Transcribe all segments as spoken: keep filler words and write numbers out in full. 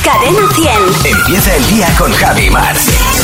Cadena cien. Empieza el día con Javi Mar.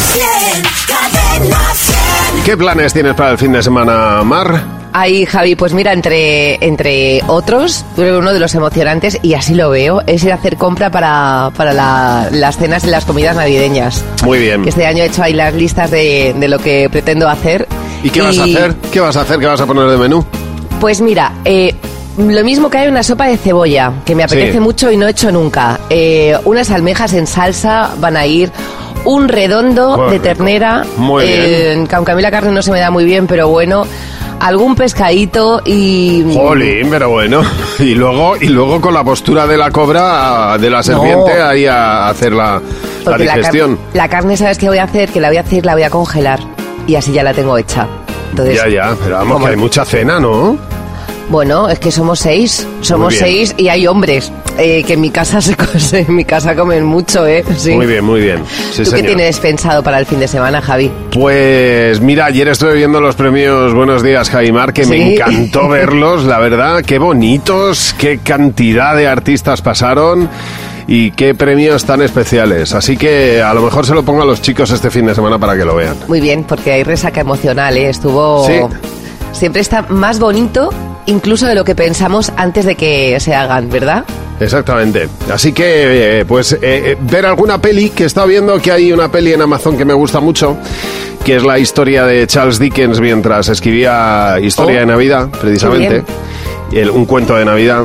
Cadena cien. ¿Qué planes tienes para el fin de semana, Mar? Ahí, Javi, pues mira, entre entre otros, uno de los emocionantes, y así lo veo, es ir a hacer compra para, para la, las cenas y las comidas navideñas. Muy bien. Que este año he hecho ahí las listas de, de lo que pretendo hacer. ¿Y qué y... vas a hacer? ¿Qué vas a hacer? ¿Qué vas a poner de menú? Pues mira, eh... lo mismo que hay una sopa de cebolla, que me apetece sí. mucho y no he hecho nunca. Eh, unas almejas en salsa van a ir, un redondo muy de rico. Ternera, muy eh, bien. Aunque a mí la carne no se me da muy bien, pero bueno, algún pescadito y... Jolín, pero bueno. Y luego y luego con la postura de la cobra, de la serpiente, no. ahí a hacer la, la digestión. La, car- la carne, ¿sabes qué voy a hacer? Que la voy a hacer, la voy a congelar. Y así ya la tengo hecha. Entonces, ya, ya, pero vamos, como... que hay mucha cena, ¿no? Bueno, es que somos seis, somos seis y hay hombres, eh, que en mi casa se en mi casa comen mucho, ¿eh? Sí. Muy bien, muy bien. Sí, ¿Tú señor. qué tienes pensado para el fin de semana, Javi? Pues mira, ayer estuve viendo los premios Buenos Días, Javi Mar, que ¿sí? me encantó verlos, la verdad, qué bonitos, qué cantidad de artistas pasaron. Y qué premios tan especiales. Así que a lo mejor se lo pongo a los chicos este fin de semana para que lo vean. Muy bien, porque hay resaca emocional, ¿eh? Estuvo... Sí. Siempre está más bonito incluso de lo que pensamos antes de que se hagan, ¿verdad? Exactamente. Así que, eh, pues, eh, ver alguna peli, que he estado viendo que hay una peli en Amazon que me gusta mucho, que es la historia de Charles Dickens mientras escribía Historia oh, de Navidad, precisamente. El, un cuento de Navidad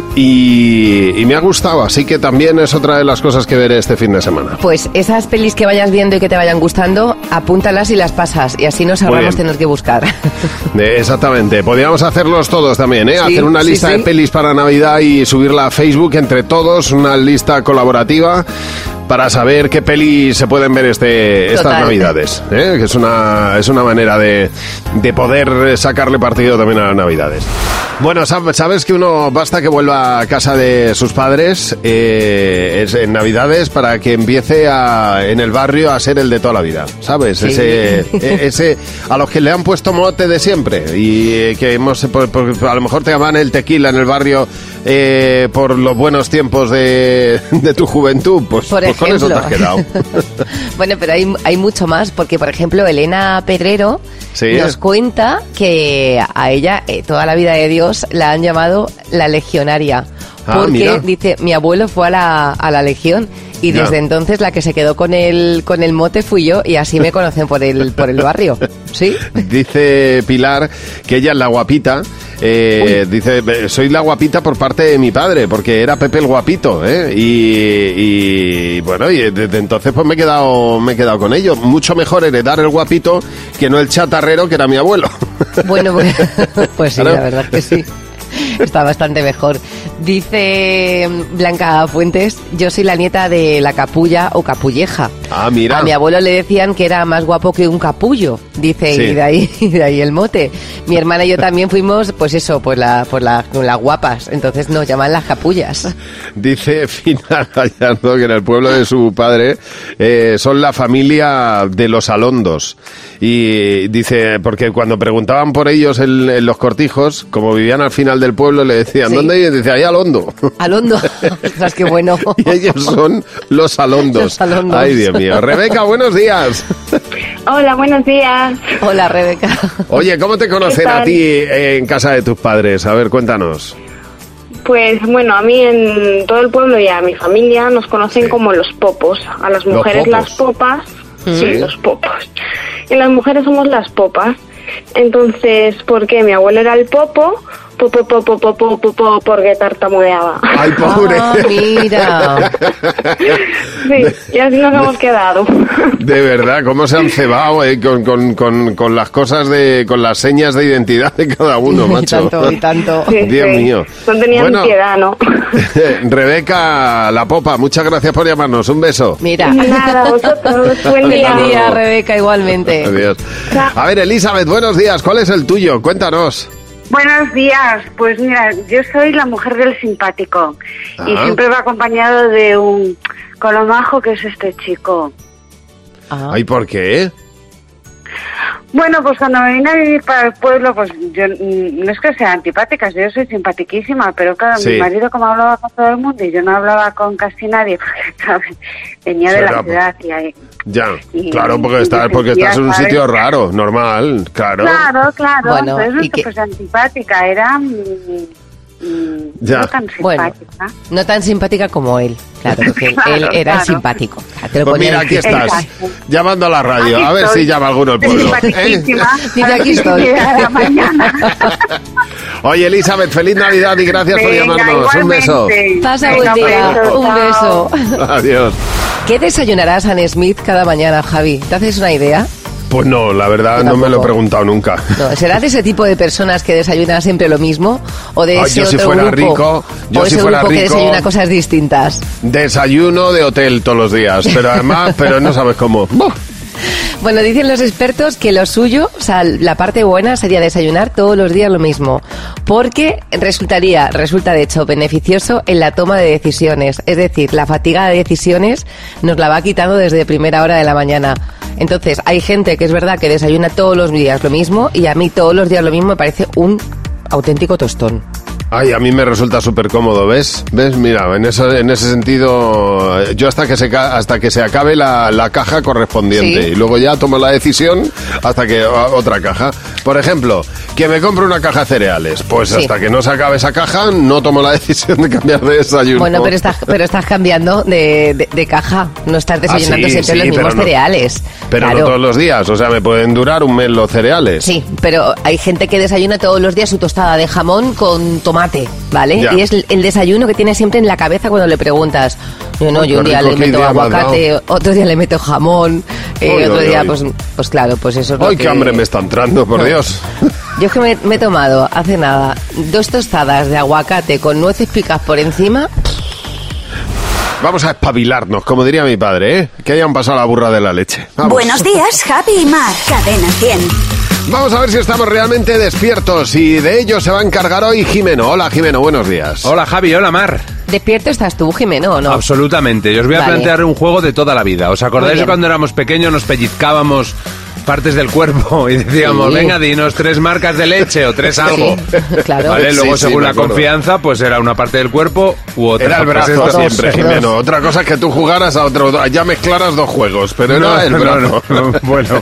y, y me ha gustado, así que también es otra de las cosas que veré este fin de semana. Pues esas pelis que vayas viendo y que te vayan gustando, apúntalas y las pasas y así nos ahorramos tener que buscar. Eh, exactamente, podríamos hacerlos todos también, ¿eh? Sí, hacer una lista sí, sí. de pelis para Navidad y subirla a Facebook entre todos, una lista colaborativa para saber qué pelis se pueden ver este estas Total. Navidades, ¿eh? Que es una es una manera de, de poder sacarle partido también a las Navidades. Bueno, sabes que uno basta que vuelva a casa de sus padres eh, es en Navidades para que empiece a, en el barrio a ser el de toda la vida, ¿sabes? Sí. Ese, ese a los que le han puesto mote de siempre y que hemos, por, por, a lo mejor te llaman el tequila en el barrio eh, por los buenos tiempos de, de tu juventud, pues, por pues con eso te has quedado. Bueno, pero hay, hay mucho más, porque por ejemplo Elena Pedrero sí. nos cuenta que a ella eh, toda la vida de Dios la han llamado la legionaria, ah, porque mira. dice, mi abuelo fue a la, a la legión y ya. desde entonces la que se quedó con el con el mote fui yo y así me conocen por el por el barrio. ¿Sí? Dice Pilar que ella es la guapita. Eh, dice, soy la guapita por parte de mi padre, porque era Pepe el guapito, ¿eh? Y, y bueno, y desde entonces pues me he quedado me he quedado con ello. Mucho mejor heredar el guapito que no el chatarrero que era mi abuelo. Bueno, pues, pues sí, claro. La verdad que sí. Está bastante mejor. Dice Blanca Fuentes, yo soy la nieta de la capulla o capulleja. Ah, mira. A mi abuelo le decían que era más guapo que un capullo, dice, sí. y de ahí y de ahí el mote. Mi hermana y yo también fuimos, pues eso, pues la, por la, con las guapas, entonces nos llaman las capullas. Dice Fina Gallardo que en el pueblo de su padre eh, son la familia de los Alondos. Y dice, porque cuando preguntaban por ellos en, en los cortijos, como vivían al final del pueblo, le decían, sí. ¿dónde? Y dice, ahí Alondo. Alondo, ¿sabes qué bueno? Y ellos son los Alondos. Los Alondos. Ay, Dios mío. Rebeca, buenos días. Hola, buenos días. Hola, Rebeca. Oye, ¿cómo te conocen a ti en casa de tus padres? A ver, cuéntanos. Pues bueno, a mí en todo el pueblo y a mi familia nos conocen sí. como los popos. A las mujeres las popas. ¿Mm? Sí, los popos. Y las mujeres somos las popas. Entonces, ¿por qué? Mi abuelo era el popo, popo, popo, popo, popo, porque tartamudeaba. ¡Ay, pobre! Ah, mira. Sí, y así nos hemos quedado. De verdad, cómo se han cebado eh, con, con, con, con las cosas de, con las señas de identidad de cada uno, macho. Y tanto, y tanto. Sí, Dios sí. mío. No tenían bueno, piedad, ¿no? Rebeca, la popa, muchas gracias por llamarnos. Un beso. Mira. Nada, vosotros. Buen día. Buen día, Rebeca, igualmente. Adiós. A ver, Elizabeth, buenos días. ¿Cuál es el tuyo? Cuéntanos. Buenos días, pues mira, yo soy la mujer del simpático. Ajá. Y siempre va acompañado de un colomajo que es este chico. Ajá. ¿Ay, por qué? Bueno, pues cuando me vine a vivir para el pueblo, pues yo no es que sea antipática, yo soy simpatiquísima, pero claro, sí. Mi marido como hablaba con todo el mundo y yo no hablaba con casi nadie, porque claro, venía de la ciudad y ahí... Ya, y, claro, porque, y estás, porque estás en un ¿sabes? Sitio raro, normal, claro. Claro, claro, bueno, entonces no es que que... pues antipática, era... Mmm, Ya. No tan simpática. Bueno, no tan simpática como él, claro, porque claro, él era claro. simpático. Te lo pues mira, aquí estás, Exacto. llamando a la radio, aquí a ver estoy. si llama alguno el pueblo. Simpaticísima. Dice, aquí estoy. A la mañana. Oye, Elizabeth, feliz Navidad y gracias Venga, por llamarnos. Un beso. Pasa Venga, buen día, beso, un beso. Adiós. ¿Qué desayunarás, Anne Smith, cada mañana, Javi? ¿Te haces una idea? Pues no, la verdad Yo no me lo he tampoco. preguntado nunca. No, ¿serás de ese tipo de personas que desayunan siempre lo mismo? ¿O de Ah, ese yo si otro fuera grupo? rico, yo ¿O si ese fuera grupo que rico- desayuna cosas distintas? Desayuno de hotel todos los días, pero además, pero no sabes cómo. ¡Buf! Bueno, dicen los expertos que lo suyo, o sea, la parte buena sería desayunar todos los días lo mismo, porque resultaría, resulta de hecho beneficioso en la toma de decisiones, es decir, la fatiga de decisiones nos la va quitando desde primera hora de la mañana. Entonces, hay gente que es verdad que desayuna todos los días lo mismo y a mí todos los días lo mismo me parece un auténtico tostón. Ay, a mí me resulta súper cómodo, ¿ves? ¿Ves? Mira, en eso, en ese sentido, eh, yo hasta que se ca- hasta que se acabe la, la caja correspondiente Sí. y luego ya tomo la decisión hasta que a- otra caja. Por ejemplo, que me compre una caja de cereales, pues Sí. hasta que no se acabe esa caja no tomo la decisión de cambiar de desayuno. Bueno, pero estás, pero estás cambiando de, de, de caja, no estás desayunando Ah, sí, siempre sí, los mismos pero no- cereales. Pero Claro. no todos los días, o sea, me pueden durar un mes los cereales. Sí, pero hay gente que desayuna todos los días su tostada de jamón con tomate, ¿vale? Ya. Y es el desayuno que tiene siempre en la cabeza cuando le preguntas. Yo no, Uy, yo un qué día rico, le qué meto idea me has aguacate, otro día le meto jamón, eh, Uy, otro uy, día, uy. pues, pues claro, pues eso es lo ¡Ay, que... qué hambre me está entrando, por Dios! Yo es que me, me he tomado hace nada dos tostadas de aguacate con nueces picas por encima. Vamos a espabilarnos, como diría mi padre, ¿eh? Que hayan pasado la burra de la leche. Vamos. Buenos días, Javi y Mar. Cadena cien. Vamos a ver si estamos realmente despiertos y de ello se va a encargar hoy Jimeno. Hola, Jimeno, buenos días. Hola Javi, hola Mar. ¿Despierto estás tú, Jimeno, o no? Absolutamente. Yo os voy a Vale. plantear un juego de toda la vida. ¿Os Muy acordáis bien. de cuando éramos pequeños nos pellizcábamos partes del cuerpo y decíamos, Sí. venga, dinos tres marcas de leche o tres algo? Sí, claro. Vale, Sí, luego sí, según me la acuerdo. confianza, pues era una parte del cuerpo u otra. Era el Pues brazo esto- siempre, dos, Jimeno. dos. Otra cosa es que tú jugaras a otro... Ya mezclaras dos juegos, pero No, era el no, brazo. no, no. Bueno,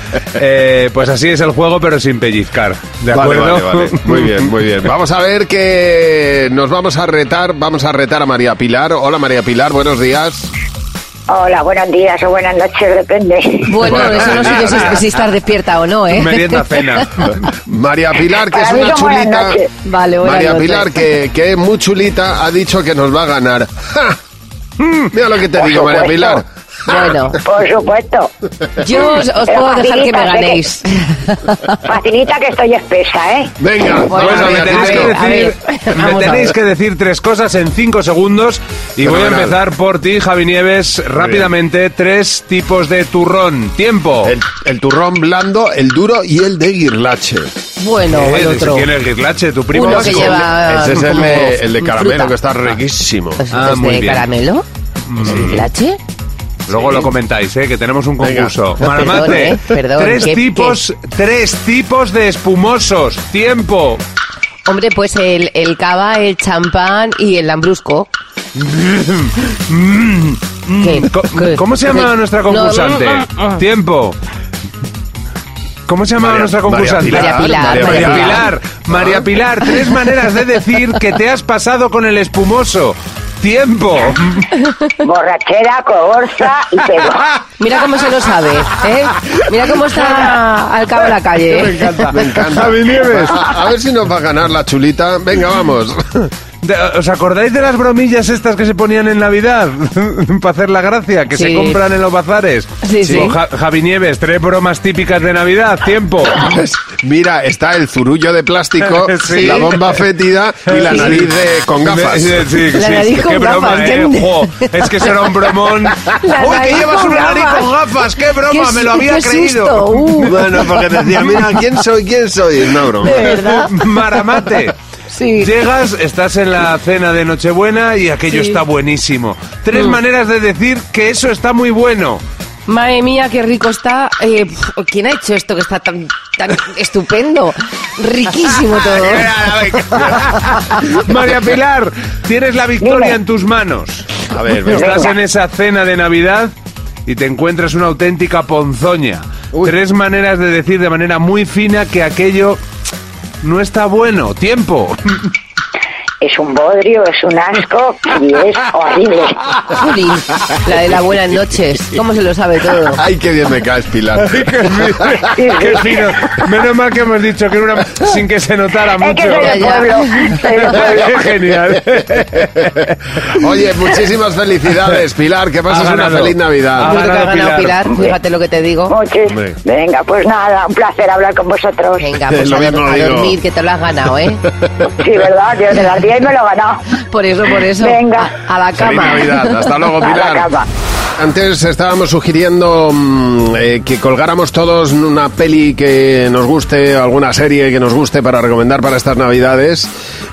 eh, pues así es el juego, pero sin pellizcar. ¿De Vale, acuerdo? vale, vale. Muy bien, muy bien. Vamos a ver que nos vamos a retar, vamos a retar a María Pilar. Hola, María Pilar, buenos días. Hola, buenos días o buenas noches, depende. Bueno, Bueno, eso no sé yo si, si estás despierta o no, ¿eh? Merienda cena. María Pilar, que Para es mí una son buenas chulita. noches. Vale, buenas María noches. Pilar, que, que es muy chulita, ha dicho que nos va a ganar. ¡Ja! Mm, Mira lo que te Por digo, María supuesto. Pilar. Bueno, Por supuesto. yo os, os Pero puedo dejar que me facilita, ganéis. Facilita que estoy espesa, ¿eh? Venga, Bueno, vamos a me ver, tenéis, que Jimeno. a ver, decir, me vamos a tenéis ver. que decir tres cosas en cinco segundos y voy a Fenomenal. empezar por ti, Javi Nieves, rápidamente. Tres tipos de turrón. Tiempo. El, el turrón blando, el duro y el de guirlache. Bueno, Eh, el ¿de otro. ¿Quién es el guirlache? ¿Tu primo Uno vasco? que lleva Ese es el como de, el de caramelo, fruta. que está riquísimo. ¿Es, Ah, es muy de bien. caramelo? ¿Es el lache? Luego lo comentáis, ¿eh? Que tenemos un Venga. concurso. No, Maramate, perdón, ¿eh? Perdón, tres ¿qué- tipos, tres tipos de espumosos. Tiempo. Hombre, pues el, el cava, el champán y el lambrusco. ¿Qué? Co- ¿Qué? ¿Cómo se llama ¿Qué? nuestra No, concursante? no, no, no. Tiempo. ¿Cómo se llama María- nuestra María concursante? Pilar, María Pilar, María, María Pilar. Pilar. María Pilar, tres maneras de decir que te has pasado con el espumoso. Tiempo. Borrachera, cogorza y pedo. Mira cómo se lo sabe, ¿eh? Mira cómo está al cabo de la Me calle. encanta, me encanta. Javi Nieves. A, a ver si nos va a ganar la chulita. Venga, vamos. De- ¿Os acordáis de las bromillas estas que se ponían en Navidad? Para hacer la gracia, que Sí. se compran en los bazares. Sí, sí. Con Ja- Javi Nieves, tres bromas típicas de Navidad. Tiempo. Pues, mira, está el zurullo de plástico, Sí. la bomba fétida y la Sí. nariz de, con gafas. Sí, sí, La sí. nariz con Qué broma, gafas, ¿eh? ¿qué? Jo, es que será un bromón. La ¡Uy, que nariz llevas con una nariz gafas! con gafas! ¡Qué broma! ¡Qué Me lo su- había qué creído. susto! Uh, Bueno, porque decía, mira, ¿quién soy? ¿Quién soy? Es una broma. ¿De verdad? Maramate. Sí. Llegas, estás en la cena de Nochebuena y aquello Sí. está buenísimo. Tres Mm. maneras de decir que eso está muy bueno. Madre mía, qué rico está. Eh, ¿Quién ha hecho esto que está tan, tan estupendo? Riquísimo todo. María Pilar, tienes la victoria Dime. en tus manos. A ver, estás en esa cena de Navidad y te encuentras una auténtica ponzoña. Uy. Tres maneras de decir de manera muy fina que aquello no está bueno. Tiempo. Es un bodrio, es un asco y es horrible. Juli, la de las buenas noches. ¿Cómo se lo sabe todo? Ay, qué bien me caes, Pilar. Ay, qué, fino, qué fino. Menos mal que hemos dicho que era una... sin que se notara mucho. Es que soy del pueblo. Soy del pueblo. Genial. Oye, muchísimas felicidades, Pilar. Que pases una feliz Navidad. Ha ganado, ha ganado Pilar. Pilar. Fíjate lo que te digo. Muchis. Venga, pues nada, un placer hablar con vosotros. Venga, pues a, a dormir, que te lo has ganado, ¿eh? Sí, ¿verdad? Yo de las diez me lo he ganado. Por eso, por eso. Venga. A, a la cama. Feliz Navidad. Hasta luego, Pilar. A la cama. Antes estábamos sugiriendo mmm, eh, que colgáramos todos una peli que nos guste, alguna serie que nos guste para recomendar para estas Navidades,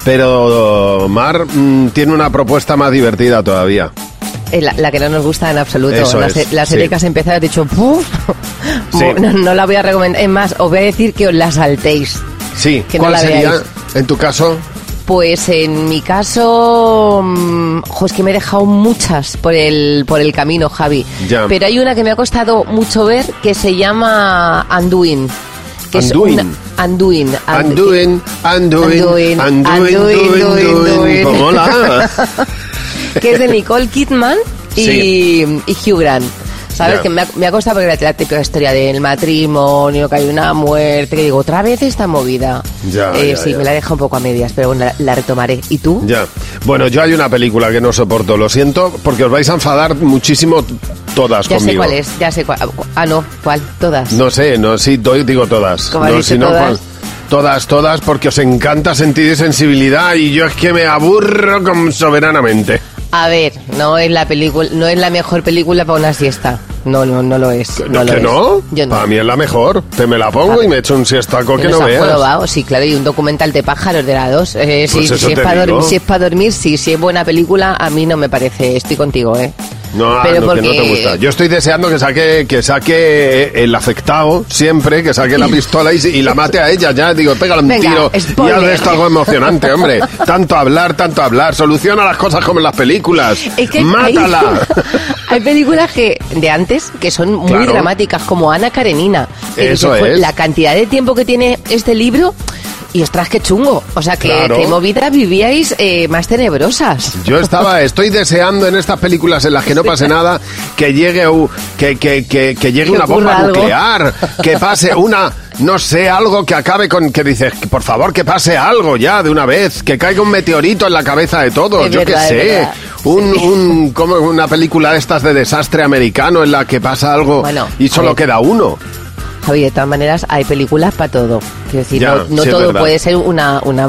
pero Mar mmm, tiene una propuesta más divertida todavía. La, la que no nos gusta en absoluto. Eso la, es, la serie sí. que has empezado has dicho, ¡puf! Sí. No, no la voy a recomendar. Es más, os voy a decir que os la saltéis. Sí, que ¿cuál no la sería veáis. En tu caso? Pues en mi caso, jo, es que me he dejado muchas por el por el camino, Javi. Ya. Pero hay una que me ha costado mucho ver que se llama Undoing. Que Undoing. Es una, Undoing. Undoing, Undoing, Undoing, Undoing. Mola. Que es de Nicole Kidman y, sí. y Hugh Grant. ¿Sabes? Yeah. Que me ha, me ha costado porque la típica historia del matrimonio, que hay una muerte, que digo, otra vez esta movida. Ya, eh, ya, sí, ya. me la deja un poco a medias, pero bueno, la, la retomaré. ¿Y tú? Ya. Bueno, yo hay una película que no soporto, lo siento, porque os vais a enfadar muchísimo todas ya conmigo. Ya sé cuál es, ya sé cuál. Ah, no, ¿cuál? ¿Todas? No sé, no, sí, doy, digo todas. ¿Cómo no, has si dicho no, todas? Pues, todas, todas, porque os encanta sentir sensibilidad y yo es que me aburro con, soberanamente. A ver, no es la película, no es la mejor película para una siesta. No, no, no lo es. ¿No, no que lo no? Es. Yo no? Para mí es la mejor. Te me la pongo y me echo un siestaco que no veas. Probado? Sí, claro, y un documental de pájaros de la dos. Eh, pues si, si, es para dormir, si es para dormir, sí, si es buena película, a mí no me parece. Estoy contigo, ¿eh? No, pero no, porque... que no te gusta. Yo estoy deseando que saque que saque el afectado siempre, que saque la pistola y, y la mate a ella. Ya digo, pégale un Venga, tiro spoiler. y haz esto algo emocionante, hombre. Tanto hablar, tanto hablar. Soluciona las cosas como en las películas. Es que ¡mátala! Hay, hay películas que de antes que son muy claro. dramáticas, como Ana Karenina. Eso dice, es. La cantidad de tiempo que tiene este libro... Y ostras, qué chungo. O sea, que, claro. que movidas vivíais eh, más tenebrosas. Yo estaba, estoy deseando en estas películas en las que no pase nada, que llegue, que, que, que, que llegue una bomba algo. nuclear, que pase una, no sé, algo que acabe con, que dices, por favor, que pase algo ya de una vez, que caiga un meteorito en la cabeza de todos, es yo verdad, qué sé. Un, sí. un, como una película de estas de desastre americano en la que pasa algo bueno, y solo queda uno. Javi, de todas maneras, hay películas para todo. Quiero decir, ya, no, no sí, todo puede ser una una,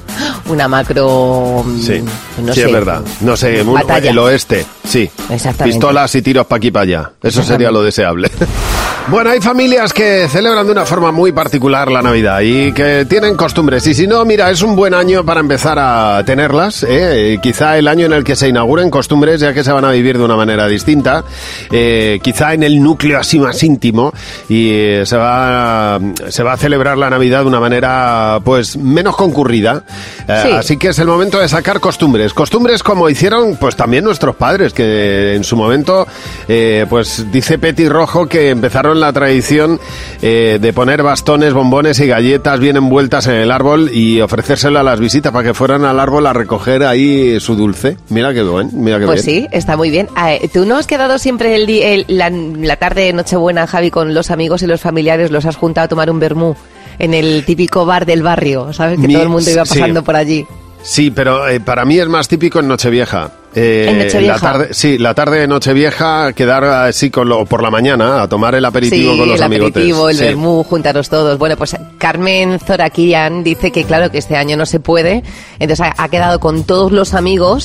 una macro... Sí, no sí sé, es verdad. No sé, un, el oeste, sí. Exactamente. Pistolas y tiros para aquí y para allá. Eso sería lo deseable. Bueno, hay familias que celebran de una forma muy particular la Navidad y que tienen costumbres. Y si no, mira, es un buen año para empezar a tenerlas. ¿eh? Quizá el año en el que se inauguren costumbres, ya que se van a vivir de una manera distinta. Eh, quizá en el núcleo así más íntimo. Y eh, se va, se va a celebrar la Navidad de una manera, pues, menos concurrida. Eh, sí. Así que es el momento de sacar costumbres. Costumbres como hicieron, pues, también nuestros padres, que en su momento, eh, pues, dice Peti Rojo que empezaron la tradición eh, de poner bastones, bombones y galletas bien envueltas en el árbol y ofrecérselo a las visitas para que fueran al árbol a recoger ahí su dulce. Mira qué bien, mira qué pues bien. Sí, está muy bien. ¿Tú no has quedado siempre el, el, la, la tarde de Nochebuena, Javi, con los amigos y los familiares, los has juntado a tomar un vermú en el típico bar del barrio, ¿sabes? Que Mi, todo el mundo iba pasando sí. por allí. Sí, pero eh, para mí es más típico en Nochevieja. Eh, ¿En Nochevieja? La tarde, sí, la tarde de Nochevieja, quedar así con lo, por la mañana a tomar el aperitivo sí, con los el amigotes. aperitivo, el sí. vermú, juntaros todos. Bueno, pues Carmen Zoraquian dice que claro que este año no se puede, entonces ha, ha quedado con todos los amigos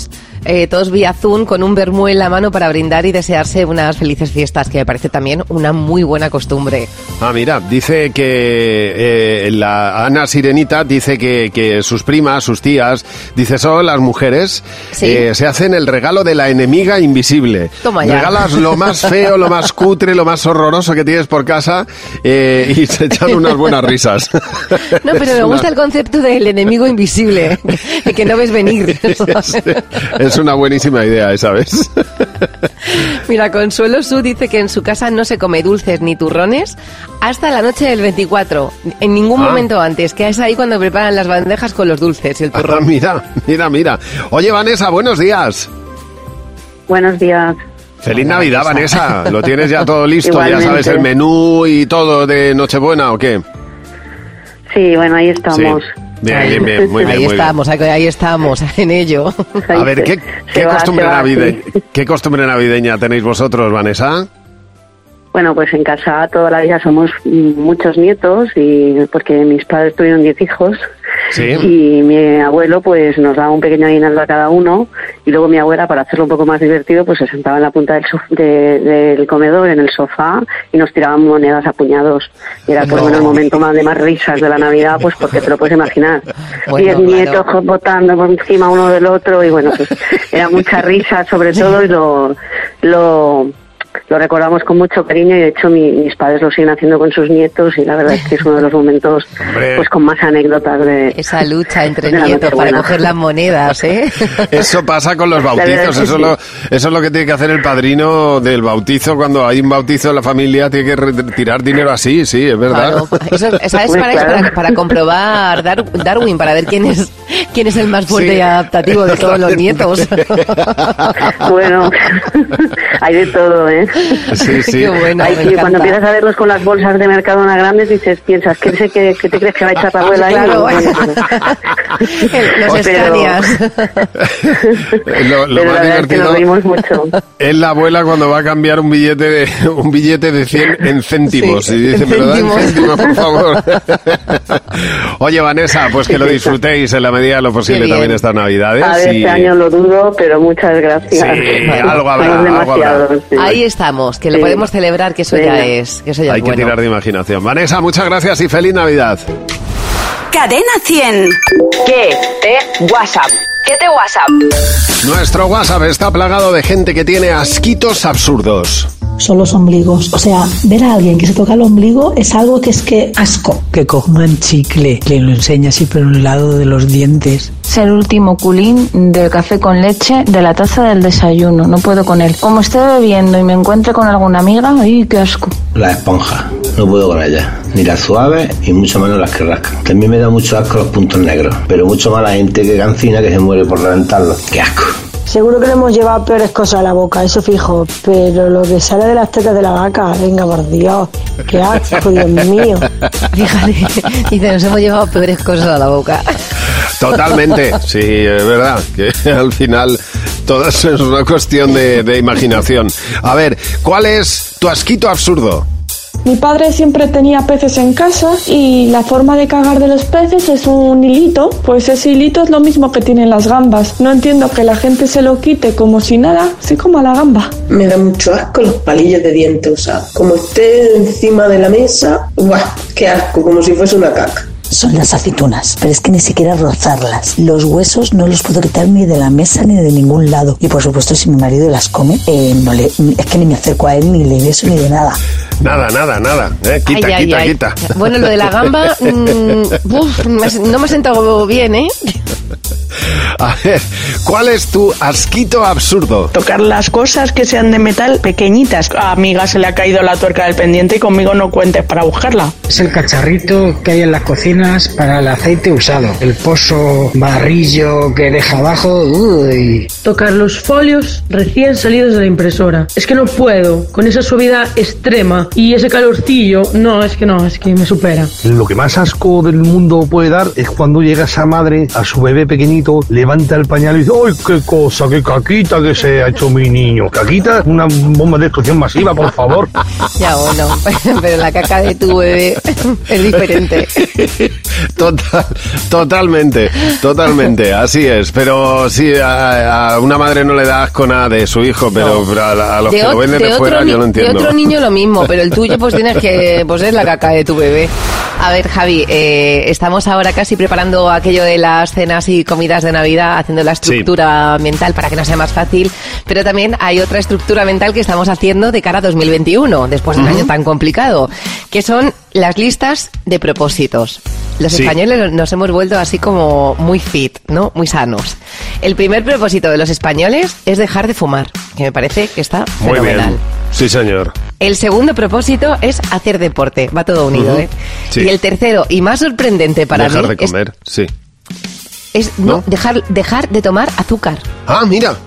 eh, todos vía Zoom con un vermú en la mano para brindar y desearse unas felices fiestas, que me parece también una muy buena costumbre. Ah, mira, dice que eh, la Ana Sirenita dice que, que sus primas, sus tías, dice, son las mujeres, ¿sí? eh, se hacen el regalo de la enemiga invisible. Toma ya. Regalas lo más feo, lo más cutre, lo más horroroso que tienes por casa eh, y se echan unas buenas risas. No, pero me gusta el concepto del enemigo invisible, que no ves venir. Es, es una buenísima idea esa, ¿ves? Mira, Consuelo Su dice que en su casa no se come dulces ni turrones hasta la noche del veinticuatro, en ningún ah. momento antes, que es ahí cuando preparan las bandejas con los dulces y el turrón. Ah, mira, mira, mira. Oye, Vanessa, buenos días. Buenos días. Feliz Navidad, Vanessa. ¿Lo tienes ya todo listo? Igualmente. ¿Ya sabes el menú y todo de Nochebuena o qué? Sí, bueno, ahí estamos. Sí. Bien, bien, bien, muy bien. Ahí muy estamos, bien. ahí estamos, en ello. A ver, ¿qué, qué, va, costumbre, va, navide- sí. ¿qué costumbre navideña tenéis vosotros, Vanessa? Bueno, pues en casa toda la vida somos muchos nietos, y porque mis padres tuvieron diez hijos, ¿sí? Y mi abuelo pues nos daba un pequeño aguinaldo a cada uno, y luego mi abuela, para hacerlo un poco más divertido, pues se sentaba en la punta del, sof- de, del comedor, en el sofá, y nos tiraban monedas a puñados. Y era pues no. bueno, el momento más de más risas de la Navidad, pues porque te lo puedes imaginar. Bueno, diez nietos claro. botando por encima uno del otro, y bueno, pues era mucha risa sobre todo, y lo... lo Lo recordamos con mucho cariño, y de hecho mi, mis padres lo siguen haciendo con sus nietos, y la verdad es que es uno de los momentos Hombre. pues con más anécdotas de esa lucha entre nietos para coger las monedas, ¿eh? Eso pasa con los bautizos, eso, sí. lo, eso es lo que tiene que hacer el padrino del bautizo. Cuando hay un bautizo en la familia tiene que retirar dinero así, sí, es verdad. Claro. Eso, ¿sabes? Para, claro. eso, para, para comprobar Dar, Darwin, para ver quién es quién es el más fuerte sí. y adaptativo de todos los nietos. Bueno, hay de todo, ¿eh? Sí, sí. Qué bueno, Ay, sí, cuando empiezas a verlos con las bolsas de Mercadona grandes, dices, piensas, ¿qué, sé, qué, qué te crees que va a echar la abuela ahí? Claro, los Scanias. Lo, lo más divertido es, es la abuela cuando va a cambiar un billete de un billete de cien en céntimos, sí, y dice, ¿me lo dan en céntimos, por favor? Oye, Vanessa, pues que lo disfrutéis en la medida de lo posible también estas Navidades. A ver, y... este año lo dudo, pero muchas gracias. Sí, algo habrá, algo habrá. Sí. Ahí estamos, que lo sí. podemos celebrar, que eso Venga. ya es, que eso ya Hay es que bueno. tirar de imaginación. Vanessa, muchas gracias y feliz Navidad. Cadena cien. ¿Qué te WhatsApp? ¿Qué te WhatsApp? Nuestro WhatsApp está plagado de gente que tiene asquitos absurdos. Son los ombligos. O sea, ver a alguien que se toca el ombligo es algo que es que asco. Que coman chicle, que lo enseña así por un lado de los dientes. Ser el último culín del café con leche de la taza del desayuno. No puedo con él. Como esté bebiendo y me encuentre con alguna amiga, ¡ay, qué asco! La esponja. No puedo con ellas. Ni las suaves y mucho menos las que rascan. También me da mucho asco los puntos negros. Pero mucho más la gente que cancina que se muere por reventarlos. ¡Qué asco! Seguro que le hemos llevado peores cosas a la boca, eso fijo, pero lo que sale de las tetas de la vaca, venga, por Dios, qué asco, Dios mío. Fíjate, dice, nos hemos llevado peores cosas a la boca. Totalmente, sí, es verdad, que al final todo eso es una cuestión de, de imaginación. A ver, ¿cuál es tu asquito absurdo? Mi padre siempre tenía peces en casa y la forma de cagar de los peces es un hilito. Pues ese hilito es lo mismo que tienen las gambas. No entiendo que la gente se lo quite como si nada, se coma la gamba. Me da mucho asco los palillos de dientes, o sea, como esté encima de la mesa, ¡buah! ¡Qué asco! Como si fuese una caca. Son las aceitunas, pero es que ni siquiera rozarlas. Los huesos no los puedo quitar ni de la mesa ni de ningún lado. Y por supuesto, si mi marido las come, eh, no le, es que ni me acerco a él, ni le beso, ni de nada. Nada, nada, nada. Eh, quita, ay, quita, ay, quita. Ay. Bueno, lo de la gamba, mmm, uf, no me ha sentado bien, ¿eh? A ver, ¿cuál es tu asquito absurdo? Tocar las cosas que sean de metal pequeñitas. A amiga se le ha caído la tuerca del pendiente y conmigo no cuentes para buscarla. Es el cacharrito que hay en las cocinas para el aceite usado. El pozo barrillo que deja abajo. Uy. Tocar los folios recién salidos de la impresora. Es que no puedo, con esa suavidad extrema y ese calorcillo. No, es que no, es que me supera. Lo que más asco del mundo puede dar es cuando llega esa madre a su bebé pequeñito, le levanta el pañal y dice, ¡ay, qué cosa, qué caquita que se ha hecho mi niño! Caquita, una bomba de destrucción masiva, por favor. Ya, bueno, pero la caca de tu bebé es diferente. Total, totalmente, totalmente, así es. Pero sí, a, a una madre no le da asco nada de su hijo, pero, no. pero a, a los de que o, lo venden de, de fuera ni, yo lo entiendo. De otro niño lo mismo, pero el tuyo pues tienes que, pues es la caca de tu bebé. A ver, Javi, eh, estamos ahora casi preparando aquello de las cenas y comidas de Navidad, haciendo la estructura sí. mental para que no sea más fácil, pero también hay otra estructura mental que estamos haciendo de cara a dos mil veintiuno, después de un uh-huh. año tan complicado, que son las listas de propósitos. Los sí. españoles nos hemos vuelto así como muy fit, ¿no? Muy sanos. El primer propósito de los españoles es dejar de fumar, que me parece que está muy fenomenal. Bien. Sí, señor. El segundo propósito es hacer deporte. Va todo unido, uh-huh. ¿eh? Sí. Y el tercero, y más sorprendente para dejar mí... Dejar de comer, es, sí. Es no, ¿No? Dejar, dejar de tomar azúcar. Ah, mira.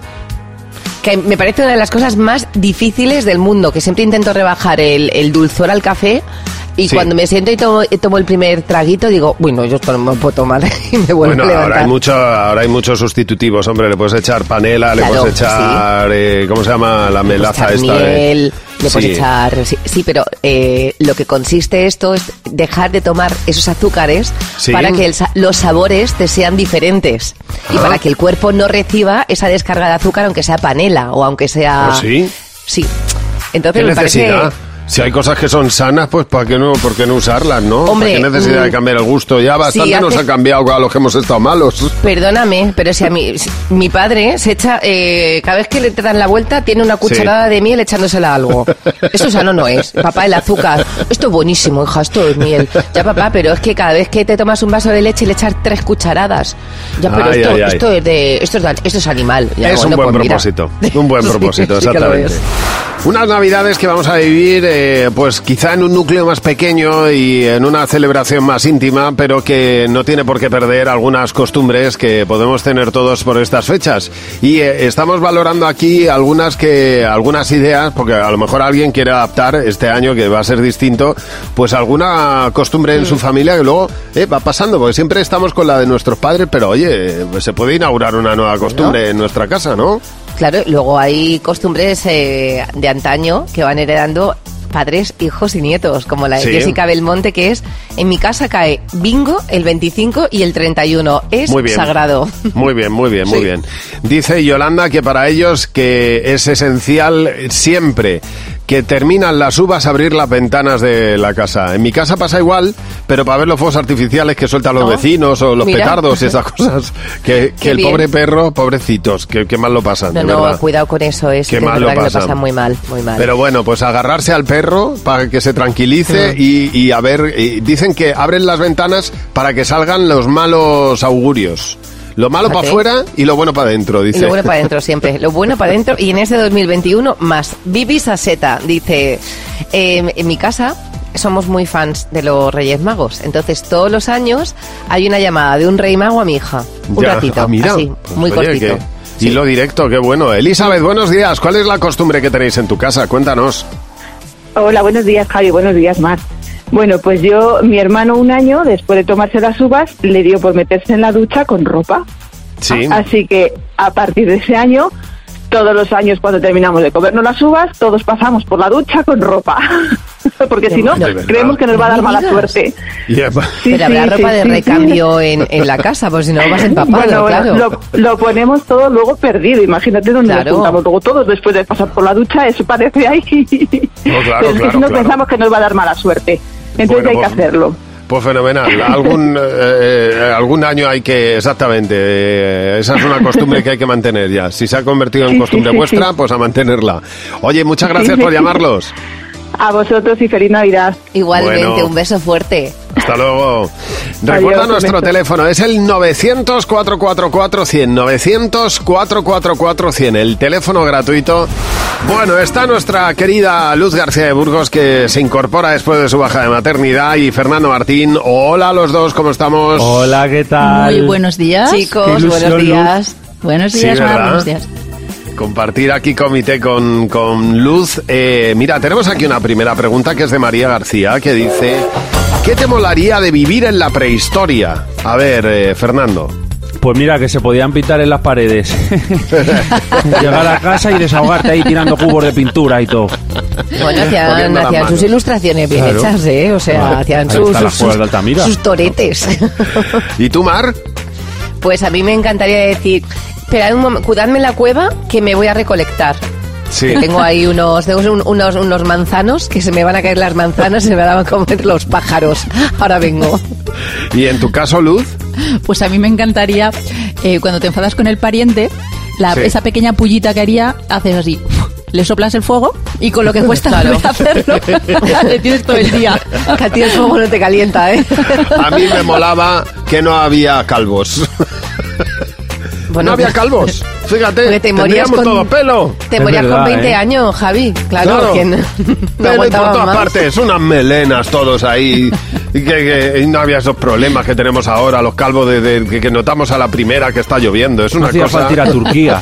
Que me parece una de las cosas más difíciles del mundo, que siempre intento rebajar el, el dulzor al café. Y sí. cuando me siento y tomo, y tomo el primer traguito, digo, bueno, yo esto no me puedo tomar y me vuelvo bueno, a levantar. Ahora hay, mucho, ahora hay muchos sustitutivos, hombre, le puedes echar panela, claro, le puedes echar, sí. eh, ¿cómo se llama? La melaza esta. Miel, eh. le puedes sí. echar, sí, sí pero eh, lo que consiste esto es dejar de tomar esos azúcares ¿Sí? para que el, los sabores te sean diferentes. ¿Ah? Y para que el cuerpo no reciba esa descarga de azúcar, aunque sea panela o aunque sea... ¿Oh, sí? Sí. Entonces ¿Qué me necesidad? parece... Si hay cosas que son sanas, pues ¿para qué no, por qué no usarlas, no? Hombre, ¿Para qué necesidad mm, de cambiar el gusto? Ya bastante sí, hace... nos ha cambiado a los que hemos estado malos. Perdóname, pero si a mi, mi padre se echa, eh, cada vez que le dan la vuelta, tiene una cucharada sí. de miel echándosela a algo. Eso sano no es. Papá, el azúcar. Esto es buenísimo, hija, esto es miel. Ya, papá, pero es que cada vez que te tomas un vaso de leche le echas tres cucharadas. Ya, pero ay, esto, ay, ay. esto es de, esto es, de, esto es animal. Ya, es bueno, un buen pues, propósito. Mira. Un buen propósito, sí, exactamente. Sí unas navidades que vamos a vivir, eh, pues quizá en un núcleo más pequeño y en una celebración más íntima, pero que no tiene por qué perder algunas costumbres que podemos tener todos por estas fechas. Y eh, estamos valorando aquí algunas que algunas ideas, porque a lo mejor alguien quiere adaptar este año, que va a ser distinto, pues alguna costumbre en su familia que luego eh, va pasando, porque siempre estamos con la de nuestros padres, pero oye, pues se puede inaugurar una nueva costumbre ¿no? en nuestra casa, ¿no? Claro, luego hay costumbres eh, de antaño que van heredando padres, hijos y nietos, como la de sí. Jessica Belmonte, que es, en mi casa cae bingo el veinticinco y el treinta y uno, es muy bien. Sagrado. Muy bien, muy bien, muy sí. bien. Dice Yolanda que para ellos que es esencial siempre que terminan las uvas abrir las ventanas de la casa. En mi casa pasa igual, pero para ver los fuegos artificiales que sueltan los oh, vecinos o los mira. petardos y esas cosas, que, que el bien. pobre perro, pobrecitos, que, que mal lo pasan. No, de no, verdad. cuidado con eso, es que mal lo pasan. pasan muy mal, muy mal. Pero bueno, pues agarrarse al perro para que se tranquilice mm. y, y a ver, y dicen que abren las ventanas para que salgan los malos augurios. Lo malo para afuera y lo bueno para adentro, dice. Y lo bueno para adentro siempre. Lo bueno para adentro y en este dos mil veintiuno más. Vivi Saseta dice, eh, en mi casa somos muy fans de los Reyes Magos. Entonces todos los años hay una llamada de un Rey Mago a mi hija. Un ya, ratito, ah, mira, así, pues muy oye, cortito. Que... Sí. Y lo directo, qué bueno. Elizabeth, buenos días. ¿Cuál es la costumbre que tenéis en tu casa? Cuéntanos. Hola, buenos días, Javi. Buenos días, Mar. Bueno, pues yo, mi hermano un año, después de tomarse las uvas, le dio por meterse en la ducha con ropa. Sí. Así que, a partir de ese año, todos los años cuando terminamos de comernos las uvas, todos pasamos por la ducha con ropa. Porque si no, creemos que nos va a dar mala suerte. Yeah. Sí, Pero habrá sí, ropa sí, de sí, recambio sí. En, en la casa, pues si no vas empapado, bueno, claro. Lo, lo ponemos todo luego perdido. Imagínate dónde claro. lo juntamos luego todos después de pasar por la ducha, eso parece ahí. No, claro, Pero es que claro, si no claro. pensamos que nos va a dar mala suerte. Entonces bueno, hay que pues, hacerlo. Pues fenomenal. Algún eh, algún año hay que, exactamente, eh, esa es una costumbre que hay que mantener ya. Si se ha convertido en costumbre sí, sí, vuestra, sí. pues a mantenerla. Oye, muchas gracias sí, por sí, llamarlos. Sí. A vosotros y feliz Navidad. Igualmente, bueno, un beso fuerte. Hasta luego. Recuerda Adiós, nuestro teléfono, es el novecientos, cuatrocientos cuarenta y cuatro, cien, novecientos, cuatrocientos cuarenta y cuatro, cien, el teléfono gratuito. Bueno, está nuestra querida Luz García de Burgos, que se incorpora después de su baja de maternidad, y Fernando Martín. Hola a los dos, ¿cómo estamos? Hola, ¿qué tal? Muy buenos días. Chicos, buenos días. Luz. Buenos días, sí, Mar, buenos días. Compartir aquí comité con, con Luz. Eh, mira, tenemos aquí una primera pregunta que es de María García, que dice: ¿qué te molaría de vivir en la prehistoria? A ver, eh, Fernando. Pues mira, que se podían pintar en las paredes. Llegar a casa y desahogarte ahí tirando cubos de pintura y todo. Bueno, hacían, hacían sus ilustraciones bien claro. hechas, ¿eh? O sea, claro. hacían sus, sus, sus, sus toretes. ¿Y tú, Mar? Pues a mí me encantaría decir, esperad un momento, cuidadme en la cueva que me voy a recolectar. Sí. Tengo ahí unos, tengo unos, unos manzanos que se me van a caer las manzanas y se me van a comer los pájaros. Ahora vengo. ¿Y en tu caso, Luz? Pues a mí me encantaría, eh, cuando te enfadas con el pariente, la, sí. esa pequeña pullita que haría, haces así, le soplas el fuego y con lo que cuesta claro. hacerlo, le tienes todo el día. Que a ti el fuego no te calienta, ¿eh? A mí me molaba que no había calvos. Bueno, no había calvos. Fíjate, te morías con todo pelo. Te morías verdad, con veinte ¿eh? años, Javi. Claro, claro. Que no, no pelo y por todas más. partes, unas melenas todos ahí. Y que, que y no había esos problemas que tenemos ahora, los calvos de, de, que, que notamos a la primera que está lloviendo. Es una Hacía cosa. Falta ir a Turquía.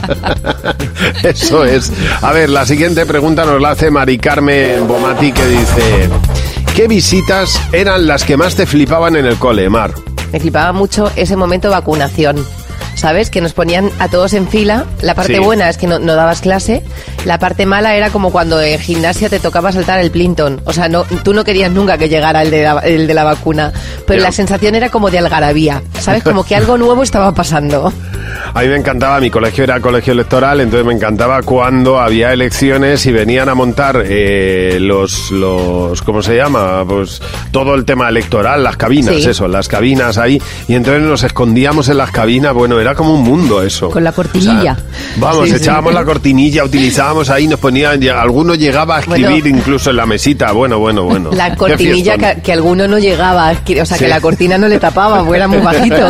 Eso es. A ver, la siguiente pregunta nos la hace Mari Carmen Bomati, que dice: ¿qué visitas eran las que más te flipaban en el cole, Mar? Me flipaba mucho ese momento de vacunación. ¿Sabes? Que nos ponían a todos en fila. La parte sí. buena es que no, no dabas clase. La parte mala era como cuando en gimnasia te tocaba saltar el plinton. O sea, no, tú no querías nunca que llegara el de la, el de la vacuna. Pero yeah. la sensación era como de algarabía. ¿Sabes? Como que algo nuevo estaba pasando. A mí me encantaba, mi colegio era colegio electoral, entonces me encantaba cuando había elecciones y venían a montar eh, los, los, ¿cómo se llama? Pues todo el tema electoral, las cabinas, sí. eso, las cabinas ahí. Y entonces nos escondíamos en las cabinas, bueno, era como un mundo eso. Con la cortinilla. O sea, vamos, sí, echábamos sí. la cortinilla, utilizábamos ahí, nos ponían, alguno llegaba a escribir bueno, incluso en la mesita, bueno, bueno, bueno. La cortinilla que, que alguno no llegaba, o sea, sí. que la cortina no le tapaba, porque era muy bajito.